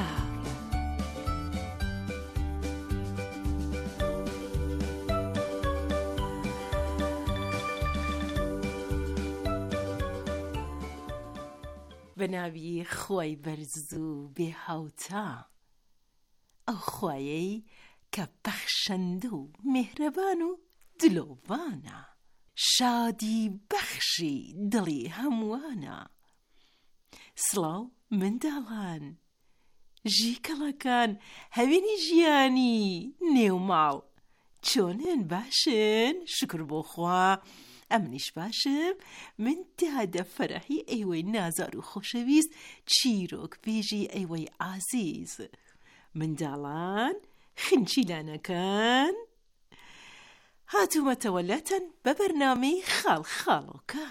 [SPEAKER 1] بەناوی خۆی بەرز و بێهاوتا ئەو خوایەی کە بەخشەندە و میهرەبان و دلۆڤانە شادی بەخشی دڵی هەمووانە. سڵاو منداڵان ژیکەڵەکان هەوێنی ژیانی نێو ماڵ چۆنن باشن شکر بۆ خوا ئەمنیش باشم. من دادە فەرەحی ئەیوەی نازار و خۆشەویست چیرۆک بێژی ئەیوەی عازیز. منداڵان خنچیلانەکان هاتوومەتەوە لاتەن بە بەرنامەی خاڵ خاڵۆکە.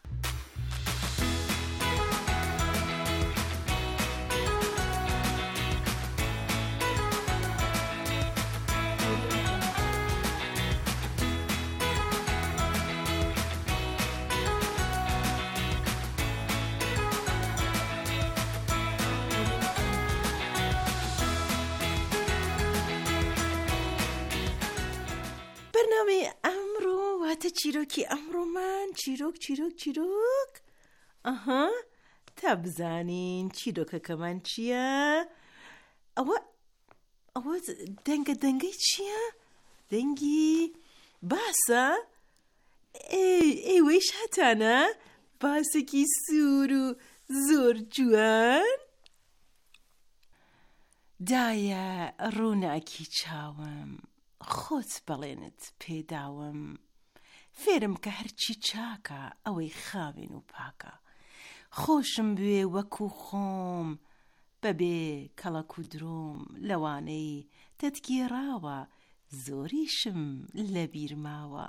[SPEAKER 1] بەرنامەی ئەمڕۆ واتە چیرۆکی ئەمڕۆمان چیرۆک چیرۆک چیرۆک ئەها تا بزانین چیرۆکەکەمان چییە؟ ئەوە
[SPEAKER 17] ئەوە دەنگە دەنگەی چییە؟ دەنگی باسە؟ ئێوەیش هەتانە باسێکی سوور و زۆر جوان؟ دایە ڕووناکی چاوم، خۆت بەڵێنت پێداوم، فێرم کە هەرچی چاکە ئەوەی خاوێن و پاکە، خۆشم بوێ وەکو خۆم بەبێ کەڵک و درۆم، لەوانەی دەتگێڕاوە زۆریشم لەبیر ماوە.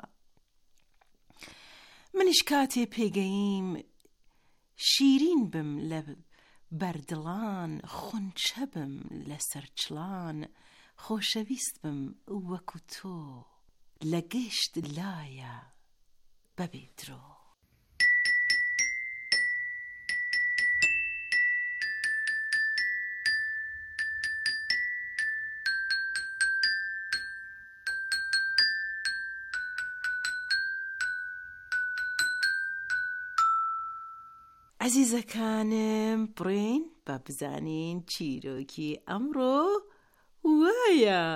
[SPEAKER 17] منیش کاتێ پێگەیم شیرین بم لە بەردڵان، خونچە بم لەسەر چڵان، خۆشەویست بم وەکو تۆ لە گەشت لایە بەبێ درۆ. عەزیزەکانم، بڕۆین با بزانین چیرۆکی ئەمڕۆ وایە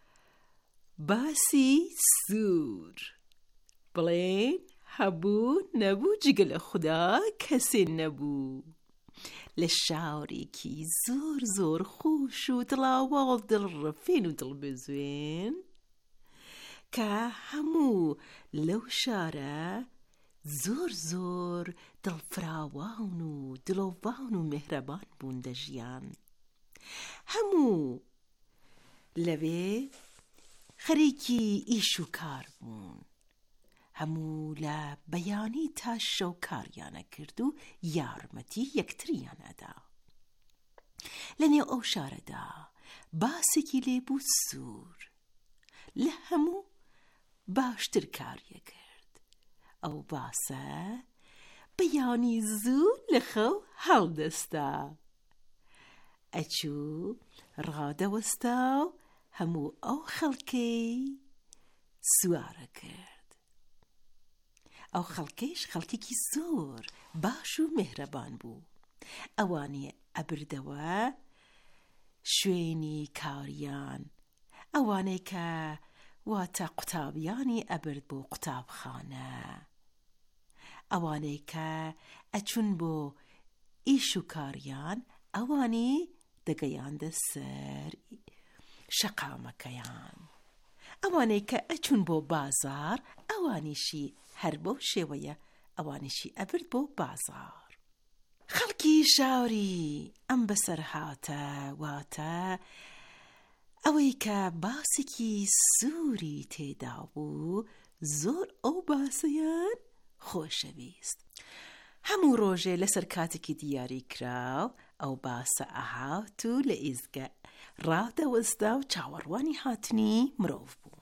[SPEAKER 17] باسی سوور. بڵێن هەبوو نەبوو جگە لە خودا کەسێ نەبوو، لە شاورێکی زۆر زۆر خۆش و دڵاوەڵ دڵڕەفێن و دڵبەزوێن کە هەموو لەو شارە زۆر زۆر دڵفراوان و دڵۆڤان و مهرەبان بوون دەژیان. هەموو لەوێ خەریکی ئیش و کار بوون، هەموو لە بەیانی تا شەو کاریانە کرد و یارمەتی یەکتریان ئەدا. لەنێو ئەو شارەدا باسێکی لێبوو سوور، لە هەموو باشتر کاریە کرد. ئەو باسە بەیانی زوو لە خەو هەڵدەستا، ئەچوو ڕادەوەستا و هەموو ئەو خەڵکەی سوارە کرد. ئەو خەڵکەیش خەڵکێکی زۆر باش و مهرەبان بوو. ئەوانێ ئەبردەوە شوێنی کاریان، ئەوانەی کە واتە قوتابیانی ئەبرد بۆ قوتابخانە، ئەوانەی کە ئەچون بۆ ئیش و کاریان، ئەوانی دەگەیاندە سەر شەقامەکەیان، ئەوانەی کە ئەچون بۆ بازار، ئەوانیشی هەر بەو شێوەیە ئەوانیشی ئەبرد بۆ بازار. خەڵکی شاوری ئەم بەسەر هاتە واتە ئەوەی کە باسێکی سووری تێدا بوو، زۆر ئەو باسەیان خۆشەویست. هەموو ڕۆژێ لەسەر کاتێکی دیاری کراو ئەو باسە ئەهات و لە ئیزگە ڕادەوەستا و چاوەڕوانی هاتنی مرۆڤ بوو.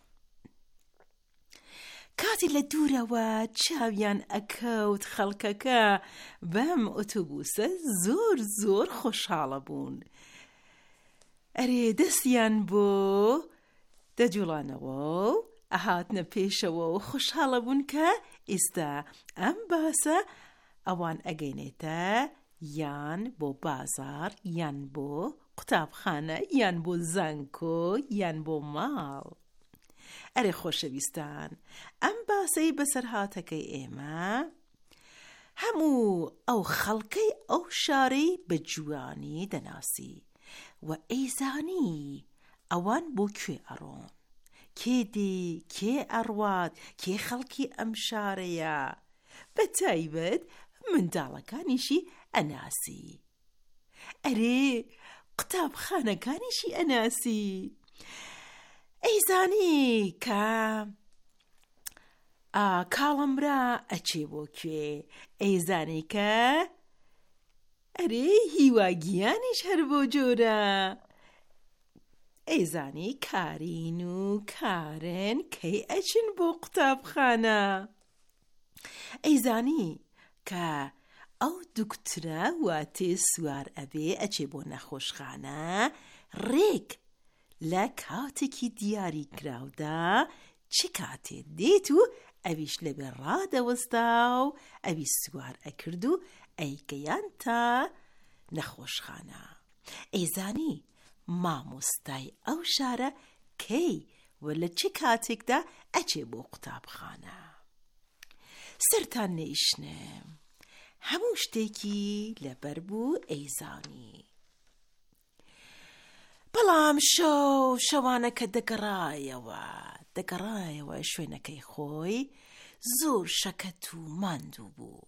[SPEAKER 17] کاتی لە دوورەوە چاویان ئەکەوت خەڵکەکە بەم ئۆتۆبوسە زۆر زۆر خۆشحاڵە بوون. ئەرێ دەستیان بۆ دەجوڵانەوە و ئەهاتنە پێشەوە و خۆشحاڵە بوون کە ئێستا ئەم باسە ئەوان ئەگەینێتە یان بۆ بازار، یان بۆ قوتابخانە، یان بۆ زانکۆ، یان بۆ ماڵ. ئەرێ خۆشەویستان، ئەم باسەی بەسەر هاتەکەی ئێمە هەموو ئەو خەڵکەی ئەو شارەی بە جوانی دەناسی و ئەیزانی ئەوان بۆ کوێ ئەڕۆن، کێ دێ، کێ ئەڕوات، کێ خەڵکی ئەم شارەیە، بە تایبەت منداڵەکانیشی ئەناسی. ئەرێ قوتابخانەکانیشی ئەناسی. ئەیزانی کە کاڵەمرا ئەچێ بۆ کوێ، ئەیزانی کە ئەرێ هیواگیانیش هەر بۆ جۆرە، ئەیزانی کارین و کارن کەی ئەچن بۆ قوتابخانە، ئەیزانی کە ئەو دوکترە واتێ سوار ئەبێ ئەچێ بۆ نەخۆشخانە، ڕێک لە کاتێکی دیاری کراودا چ کاتێ دێت و ئەویش لەبێ ڕادەوەستا و ئەوی سوار ئەکرد و ئەیگەیان تا نەخۆشخانە. ئەیزانی مامۆستای ئەو شارە کەی و لە چ کاتێکدا ئەچێ بۆ قوتابخانە. سەرتان نەیشنم، هەموو شتێکی لەبەر بوو ئەیزانی. بەڵام شەو شەوانە کە دەگەڕایەوە دەگەڕایەوە شوێنەکەی خۆی زۆر شەکەت و ماندوو بوو.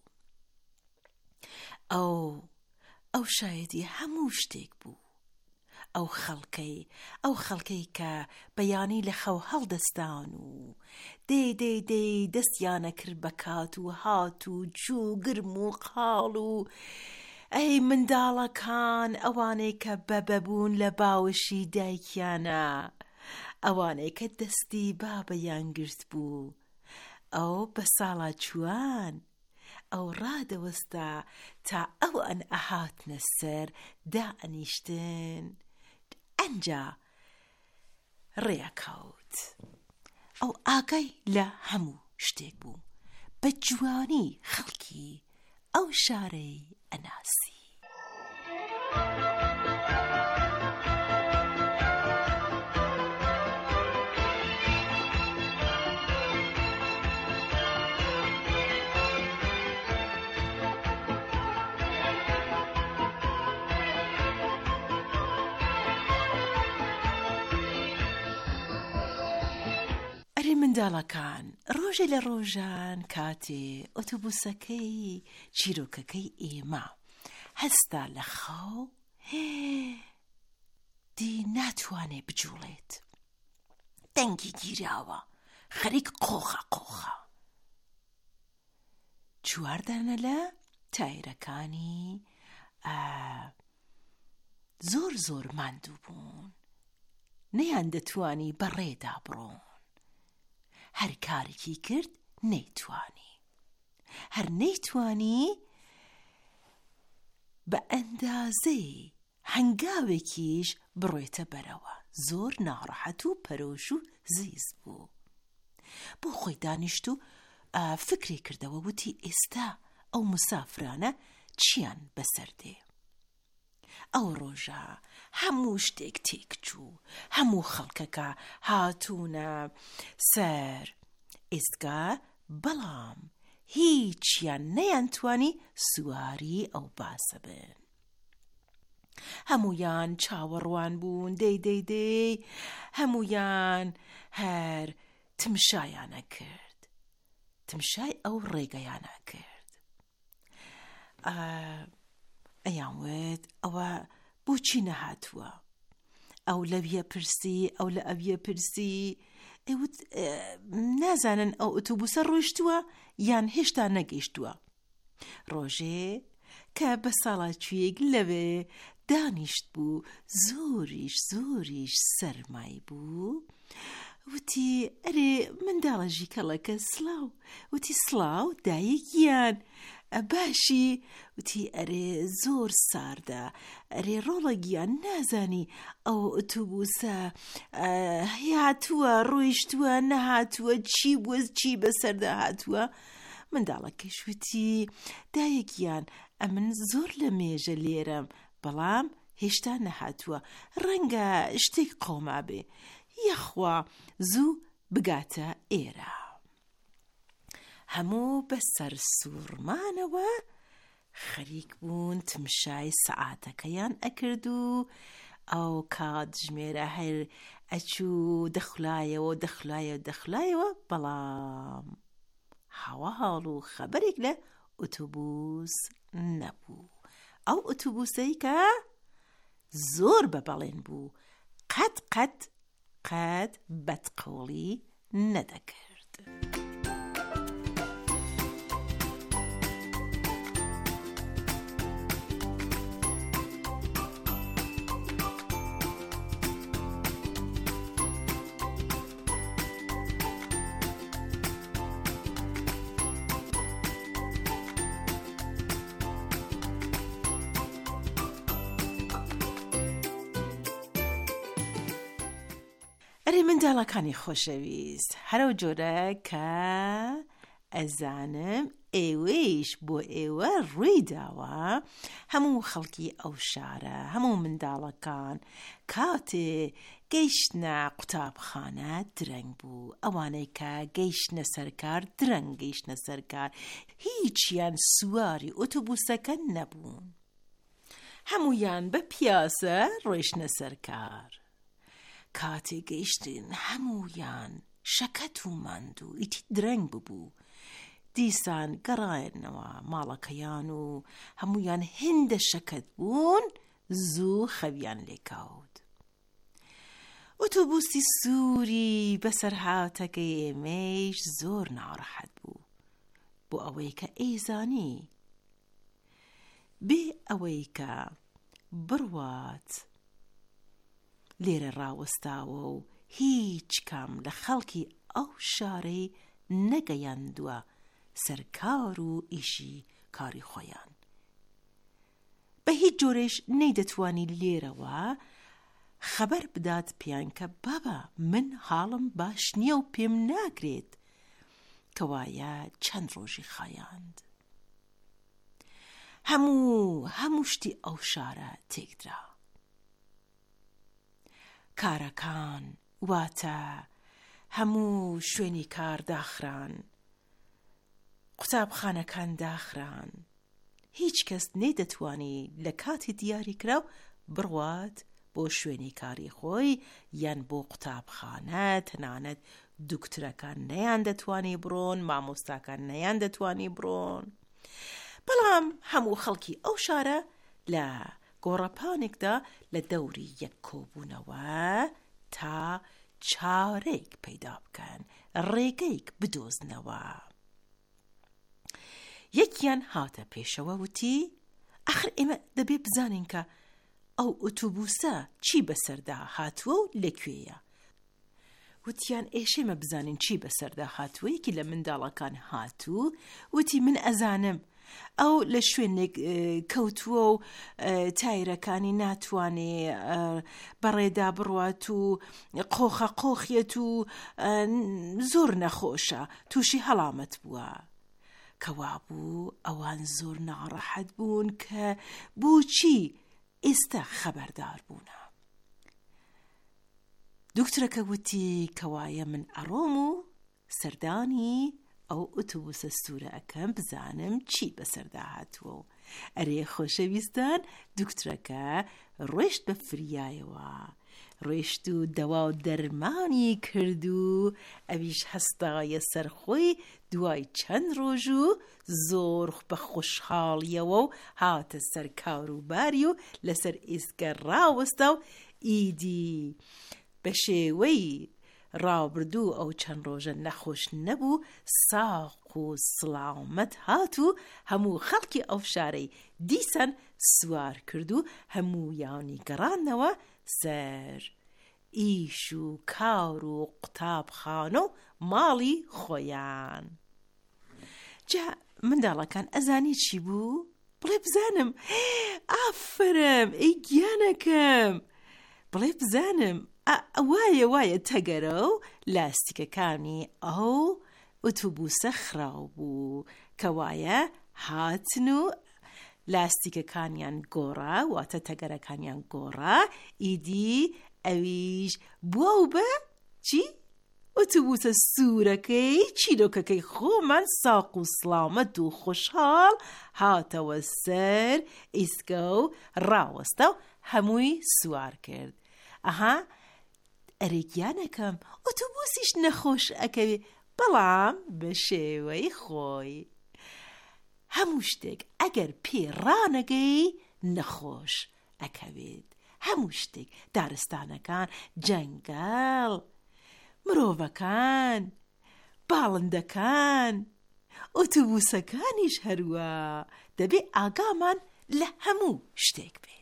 [SPEAKER 17] ئەو ئەو شایەتی هەموو شتێک بوو. ئەو خەڵکەی ئەو خەڵکەی کە بەیانی لە خەو هەڵدەستان و دەی دەی دەی دەستیانە کرد بە کات و هات و جوو گرم و قاڵ و ئەی منداڵەکان، ئەوانەی کە بەبەبوون لە باوشی دایکیانە، ئەوانەی کە دەستی بابەیان گرت بوو، ئەو بە ساڵا چوان ئەو ڕادەوەستا تا ئەو ئەن ئەهاتنە سەر دائەنیشتن. ئەنجا ڕێکەوت. ئەو ئاگای لە هەموو شتێک بوو، بە جوانی خەڵکی ئەو شارەی ئەناسی. منداڵەکان، ڕۆژێ لە ڕۆژان کاتێ ئۆتۆبوسەکەی چیرۆکەکەی ئێمە هەستا لە خاو، دی ناتوانێ بجوڵێت. دەنگی گیراوە، خەریک قۆخە قۆخە. چواردانە لە تایرەکانی زۆر زۆر ماندوو بوون، نەیان دەتوانی بەڕێدا بڕۆن. هەر کارێکی کرد نەیتوانی، هەر نەیتوانی بە ئەندازەی هەنگاوێکیش بڕۆیتە بەرەوە. زۆر ناڕەحەت و پەرۆش و زیز بوو. بۆ خۆی دانیشت و فکری کردەوە، وتی ئێستا ئەو مسافرانە چیان بەسەردێ. ئەو ڕۆژە هەموو شتێک تێکچوو، هەموو خەڵکەکە هاتوونە سەر ئێستگا، بەڵام هیچیان نەیانتوانی سواری ئەو باسە بن. هەمویان چاوەڕوان بوون، دەی دەی دەی هەمویان هەر تمشایانە کرد، تمشای ئەو ڕێگەیانە کرد. ئەیانوێت ئەوە بۆچی نەهاتووە؟ ئەو لەویە پرسی، ئەو لە ئەویە پرسی. ئەوت نازانن ئەو ئۆتۆبوسە ڕۆیشتووە یان هێشتا نەگەیشتووە. ڕۆژێ کە بە ساڵاچوویەک لەوێ دانیشت بوو، زۆریش زۆریش سەرمای بوو، وتی ئەرێ منداڵەژی کەڵەکە سلااو. وتی سلااو دایەکیان باشی؟ وتی ئەرێ زۆر ساردە، ئەرێ ڕۆڵەگیان نازانی ئەو ئۆتۆبوسە هاتووە ڕۆیشتووە نەهاتووە، چی بووە چی بەسەردا هاتووە. منداڵەکەش وتی دایەکیان ئەمن زۆر لە مێژە لێرەم، بەڵام هێشتا نەهاتووە، ڕەنگە شتێک قۆما بێ، یەخوا زوو بگاتە ئێرە. هەموو بەسەر سوورمانەوە خەریک بوون تمشای سەعاتەکەیان ئەکرد و ئەو کات ژمێرە هەر ئەچوو دەخلایەوە دەخلایە دەخلایەوە، بەڵام هەواڵ و خەبەرێک لە ئۆتۆبوس نەبوو. ئەو ئۆتۆبوسەی کە زۆر بەبەڵێن بوو، قەت قەت قەت بەدقۆڵی نەدەکرد. ئەرێ منداڵەکانی خۆشەویست، هەرەو جۆرە کە ئەزانم ئێوەیش بۆ ئێوە ڕوویداوە هەموو خەڵکی ئەو شارە هەموو منداڵەکان کاتێ گەیشتنە قوتابخانە درەنگ بوو ئەوانەی کە گەیشتنە سەرکار درەنگ گەیشتنە سەرکار هیچیان سواری ئۆتۆبوسەکە نەبوون هەمویان بە پیاسە ڕۆیشتنە سەرکار کاتێ گەیشتن هەمویان شەکەت و ماند و ئیتی درەنگ ببوو دیسان گەڕایەنەوە ماڵەکەیان و هەمویان هێندە شەکەت بوون زوو خەویان لێکاوت ئۆتۆبوسی سووری بەسەر هاتەکەی ئێمەش زۆر ناڕەحەت بوو بۆ ئەوەی کە ئەیزانی بێ ئەوەی کە بڕوات لێرە ڕاوەستاوە و هیچ کام لە خەڵکی ئەو شارەی نەگەیاندووە سەرکار و ئیشی کاری خۆیان بە هیچ جۆرێش نەیدەتوانی لێرەوە خەبەر بدات پیان کە بابا من حاڵم باش نییە و پێم ناگرێت کەوایە چەند ڕۆژی خایاند هەموو هەموو شتی ئەو شارە تێکدرا کارەکان واتە هەموو شوێنی کار داخران قوتابخانەکان داخران هیچ کەس نەیدەتوانی لە کاتی دیاری کراو بڕوات بۆ شوێنی کاری خۆی یان بۆ قوتابخانە تەنانەت دوکترەکان نەیان دەتوانی بڕۆن مامۆستاکان نەیان دەتوانی بڕۆن بەڵام هەموو خەڵکی ئەو شارە لە گۆڕەپانێکدا لە دەوری یەک کۆبوونەوە تا چارەیەک پەیدا بکەن ڕێگەیەک بدۆزنەوە یەکیان هاتە پێشەوە وتی ئەخر ئێمە دەبێ بزانین کە ئەو ئۆتۆبوسە چی بەسەردا هاتووە و لەکوێیە وتیان ئێشێمە بزانین چی بەسەردا هاتووە یەکی لە منداڵەکان هاتوو وتی من ئەزانم ئەو لە شوێنێک کەوتووە و تایرەکانی ناتوانێ بەڕێدا بڕوات و قۆخە قۆخیەت و زۆر نەخۆشە تووشی هەڵامەت بووە کەوا بوو ئەوان زۆر ناڕەحەت بوون کە بۆچی ئێستا خەبەردار بوونە دوکترەکە وتی کەوایە من ئەڕۆم و سەردانی ئەو ئۆتۆبوسە سوورە ئەەکەم بزانم چی بەسەردا هاتووە و ئەرێ خۆشەویستان دوکترەکە ڕۆیشت بە فریایەوە ڕۆیشت و دەوا و دەرمانی کرد و ئەویش هەستایە سەرخۆی دوای چەند ڕۆژ و زۆر بە خۆشحاڵیەوە و هاتە سەر کاروباری و لەسەر ئێسکە ڕاوەستا و ئیدی بە شێوەی ڕابردوو ئەو چەند ڕۆژە نەخۆش نەبوو ساق و سڵامەت هات و هەموو خەڵکی ئەو شارەی دیسان سوار کرد و هەموویانی گەڕانەوە سەر ئیش و کار و قوتابخانە و ماڵی خۆیان جا منداڵەکان ئەزانی چی بوو؟ بڵێ بزانم ئافرم ئەی گیانەکەم بڵێ بزانم وایە وایە تەگەرە و لاستیکەکانی ئەو ئۆتۆبوسە خراو بوو کەوایە هاتن و لاستیکەکانیان گۆڕا واتە تەگەرەکانیان گۆڕا ئیدی ئەویش بووە و بە چی؟ ئۆتۆبوسە سوورەکەی چیرۆکەکەی خۆمان ساق و سڵامەت و خۆشحاڵ هاتەوە سەر ئیسکە و ڕاوەستە و هەمووی سوار کرد ئەها ئەرێگیانەکەم ئۆتۆبوسیش نەخۆش ئەکەوێ بەڵام بە شێوەی خۆی هەموو شتێک ئەگەر پێ ڕانەگەی نەخۆش ئەکەوێت هەموو شتێک دارستانەکان جەنگەڵ مرۆڤەکان باڵندەکان ئۆتۆبوسەکانیش هەروە دەبێ ئاگامان لە هەموو شتێک بێت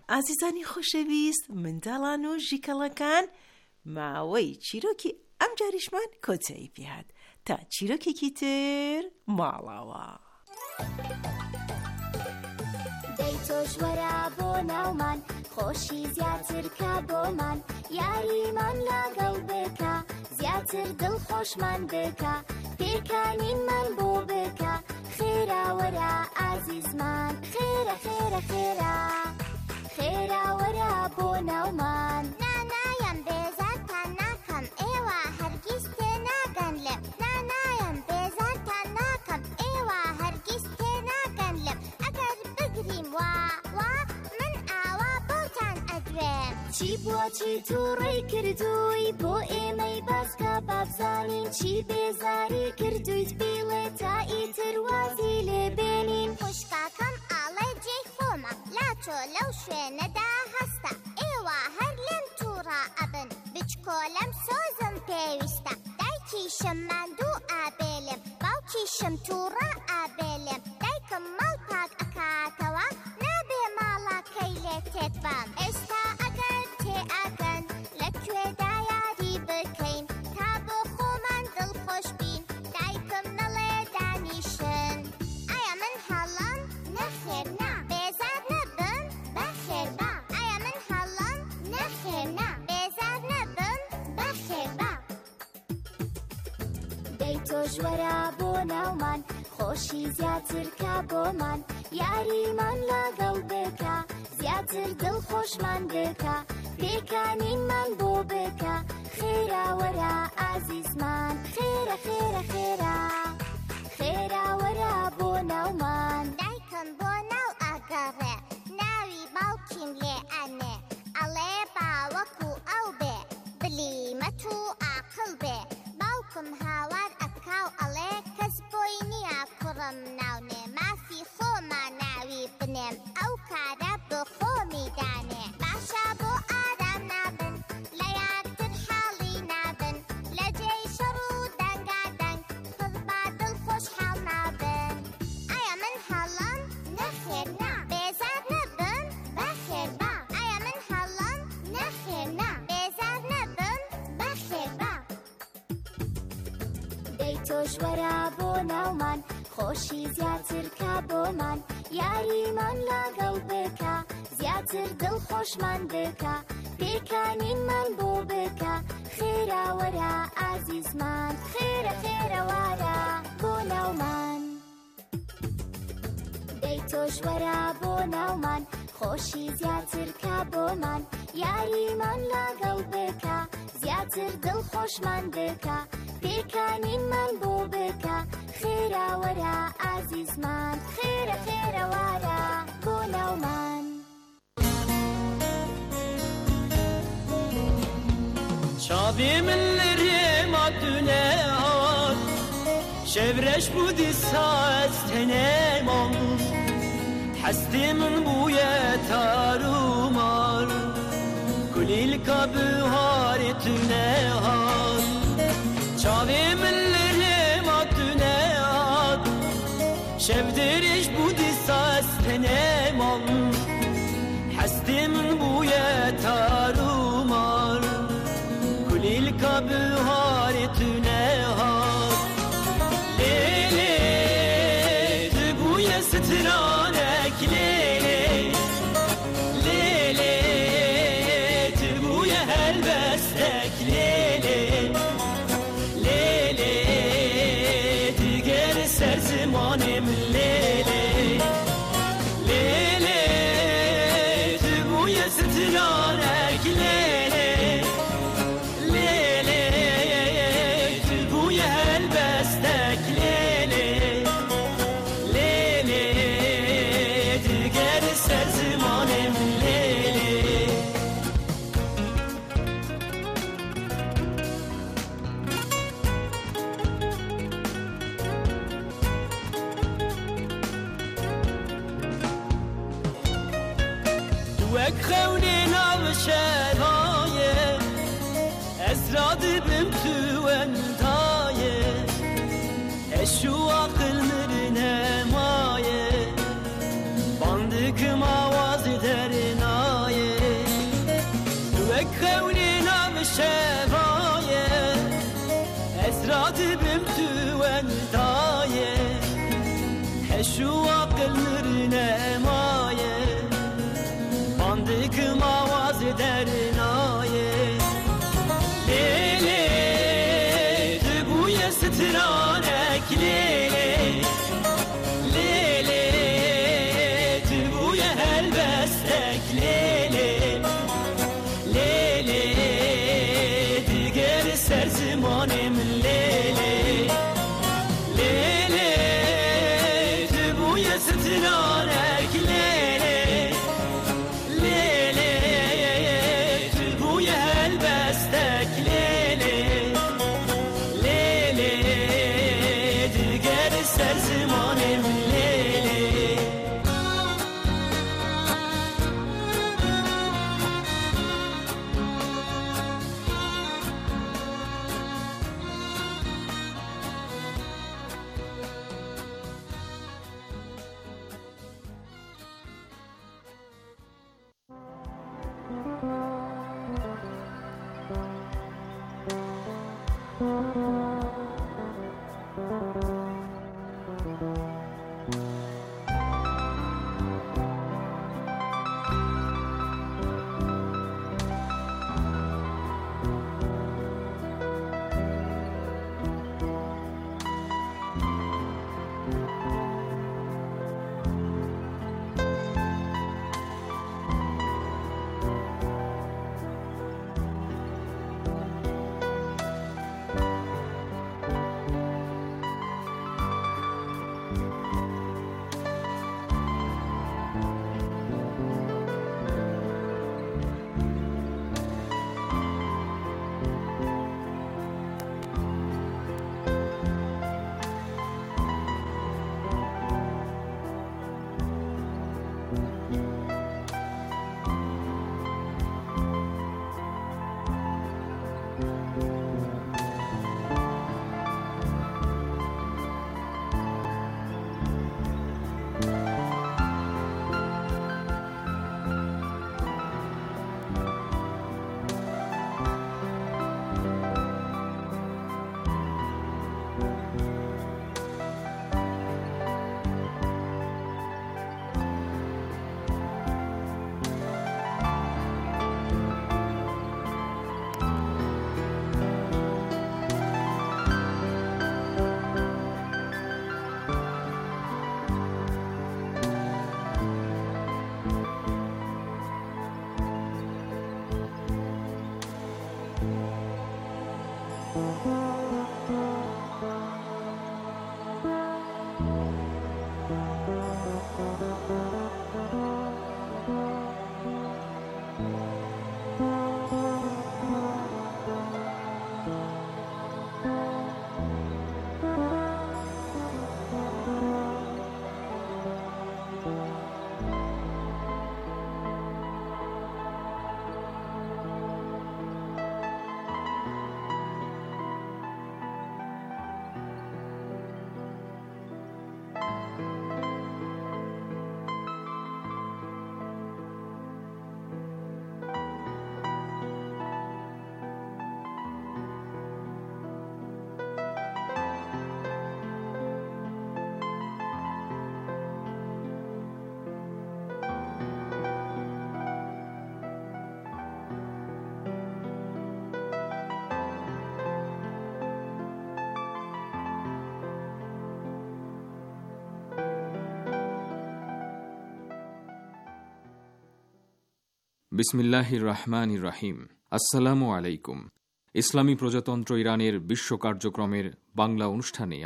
[SPEAKER 17] ئازیزانی خۆشەویست منداڵان و ژیکەڵەکان ماوەی چیرۆکی ئەم جاریشمان کۆچایی پێهات تا چیرۆکێکی تر ماڵاوە
[SPEAKER 18] دەی تۆش وەرە بۆ ناومان خۆشی زیاتر کە بۆمان یاریمان لەگەڵ بکە زیاتر دڵخۆشمان بکە پێکانینمان بۆ بکە خێرا وەرە ئازیزمان خێرە خێرە خێرا خێرا وەرە بۆ ناومان نانایم بێزارتان ناکەم ئێوە هەرگیز تێناگەن لێم نانایم بێزارتان ناکەم ئێوە هەرگیز تێناگەن لێم ئەگەر بگریم وا وا من ئاوا بۆتان ئەگرێم چی بووە چی تووڕێی کردووی بۆ ئێمەی باسکە بابزانین چی بێزاری کردویت بیڵێ تا ئیتر وازی لێبێنین خوشکاکەم ئاڵێ جێی خۆمە لاچۆ لەو شوێنەدا هەستە ئێوە هەر لێم تووڕە ئەبن بچکۆلەم سۆزم پێویستە دایکیشم ماندوو ئابێلێم باوکیشم تووڕە ئابێلێم دایکم ماڵ پاک ئەکاتەوە نابێ ماڵەکەی لێ تێت بام ئێستا ئەگەر تێ ئەگەن لەکوێدا یاری بکەین تا بۆ خۆمان دڵخۆش بین دایکم نەڵێ دانیشن ئایا من هەڵام نەخێر نا بێزار نەبم بەخێر با ئایا من هەڵام نەخێر نا بێزار نەبم بەخێر با دەی تۆش وەرە بۆ ناومان خۆشی زیاتر کە بۆمان یاریمان لەگەڵ بکە زیاتر دڵخۆشمان بکە پێکانینمان بۆ بکە خێرا وەرە ئازیزمان خێرە خێرە خێرا خێرا وەرە بۆ ناومان دایکم بۆ ناو ئەگەڕێ ناوی باوکیم لێ ئەنێ ئەڵێ باوەکو ئەو بێ بلیمەت و ئاقڵ بێ باوکم هاوار ئەکاو ئەڵێ کەس بۆی نییە کوڕم ناونێ مافی خۆما ناوی بنێم ئەو کارە بۆ خۆمی دانێ باشە بۆ ئارام نابن لە یاکتر حاڵی نابن لە جێی شەڕ و دەنگادەنگ خزبا دڵخۆش حاڵ نابن ئایا من هەڵام نەخێر نا بێزار نەبم بەخێر با ئایا من هەڵام نەخێر نا بێزار نەبم بەخێر با دەی تۆش وەرە بۆ ناومان خۆشی زیاتر کە بۆمان یاریمان لەگەڵ بکە زیاتر دڵخۆشمان بکە پێکانینمان بۆ بکە خێرا وەرە ئازیزمان خێرە خێرە وارە بۆ ناومان دەی تۆش وەرە بۆ ناومان خۆشی زیاتر کە بۆمان یاریمان لەگەڵ بکە زیاتر دڵخۆشمان بکە پێکانینمان بۆ بکە خێرا وەرە ئازیزمان خێرە خێرە وارە بۆ ناومان
[SPEAKER 19] چاوی من لرێما دونێهات شەورەش بوودی ساز تەنێمان حەستی من بوویە تارومار کولیلکە بهاری تونێهات چاوی من لرێما دونێهات شەودرێش بوودی ساز تەنێمان حەستی من بوویە تارومار کولیلکە بهاری تونێهات لێلێ دبوویە سترانێک لێلێ لێلێ دبوویە هەلبەستێک لێلێ لێلێ دیگەر سەر زمانێ من لێلێ لێلێ دبوویە سترانێک لێلێ وەک خەونێ ناو شەرایە ئەزرا دبم تو ئەندایە ئەشو عەقڵ مرنەمایە باندکم ئاوازی دەرێنایە بمتوان تايه هشو عقل نرنمايه باندك مواز درنايه ليلي دبويا سترانك ليلي ليلي دبويا هالبستك ليلي ليلي دقر سر زماني من ليلي ليلي دبويا سترانك ليلي ليلي دبويا هالبستك ليلي ليلي دقر سر زماني من ليلي
[SPEAKER 20] বিসমিল্লাহির রহমানির রহিম। আসসালামু আলাইকুম। ইসলামী প্রজাতন্ত্র ইরানের বিশ্ব কার্যক্রমের বাংলা অনুষ্ঠানে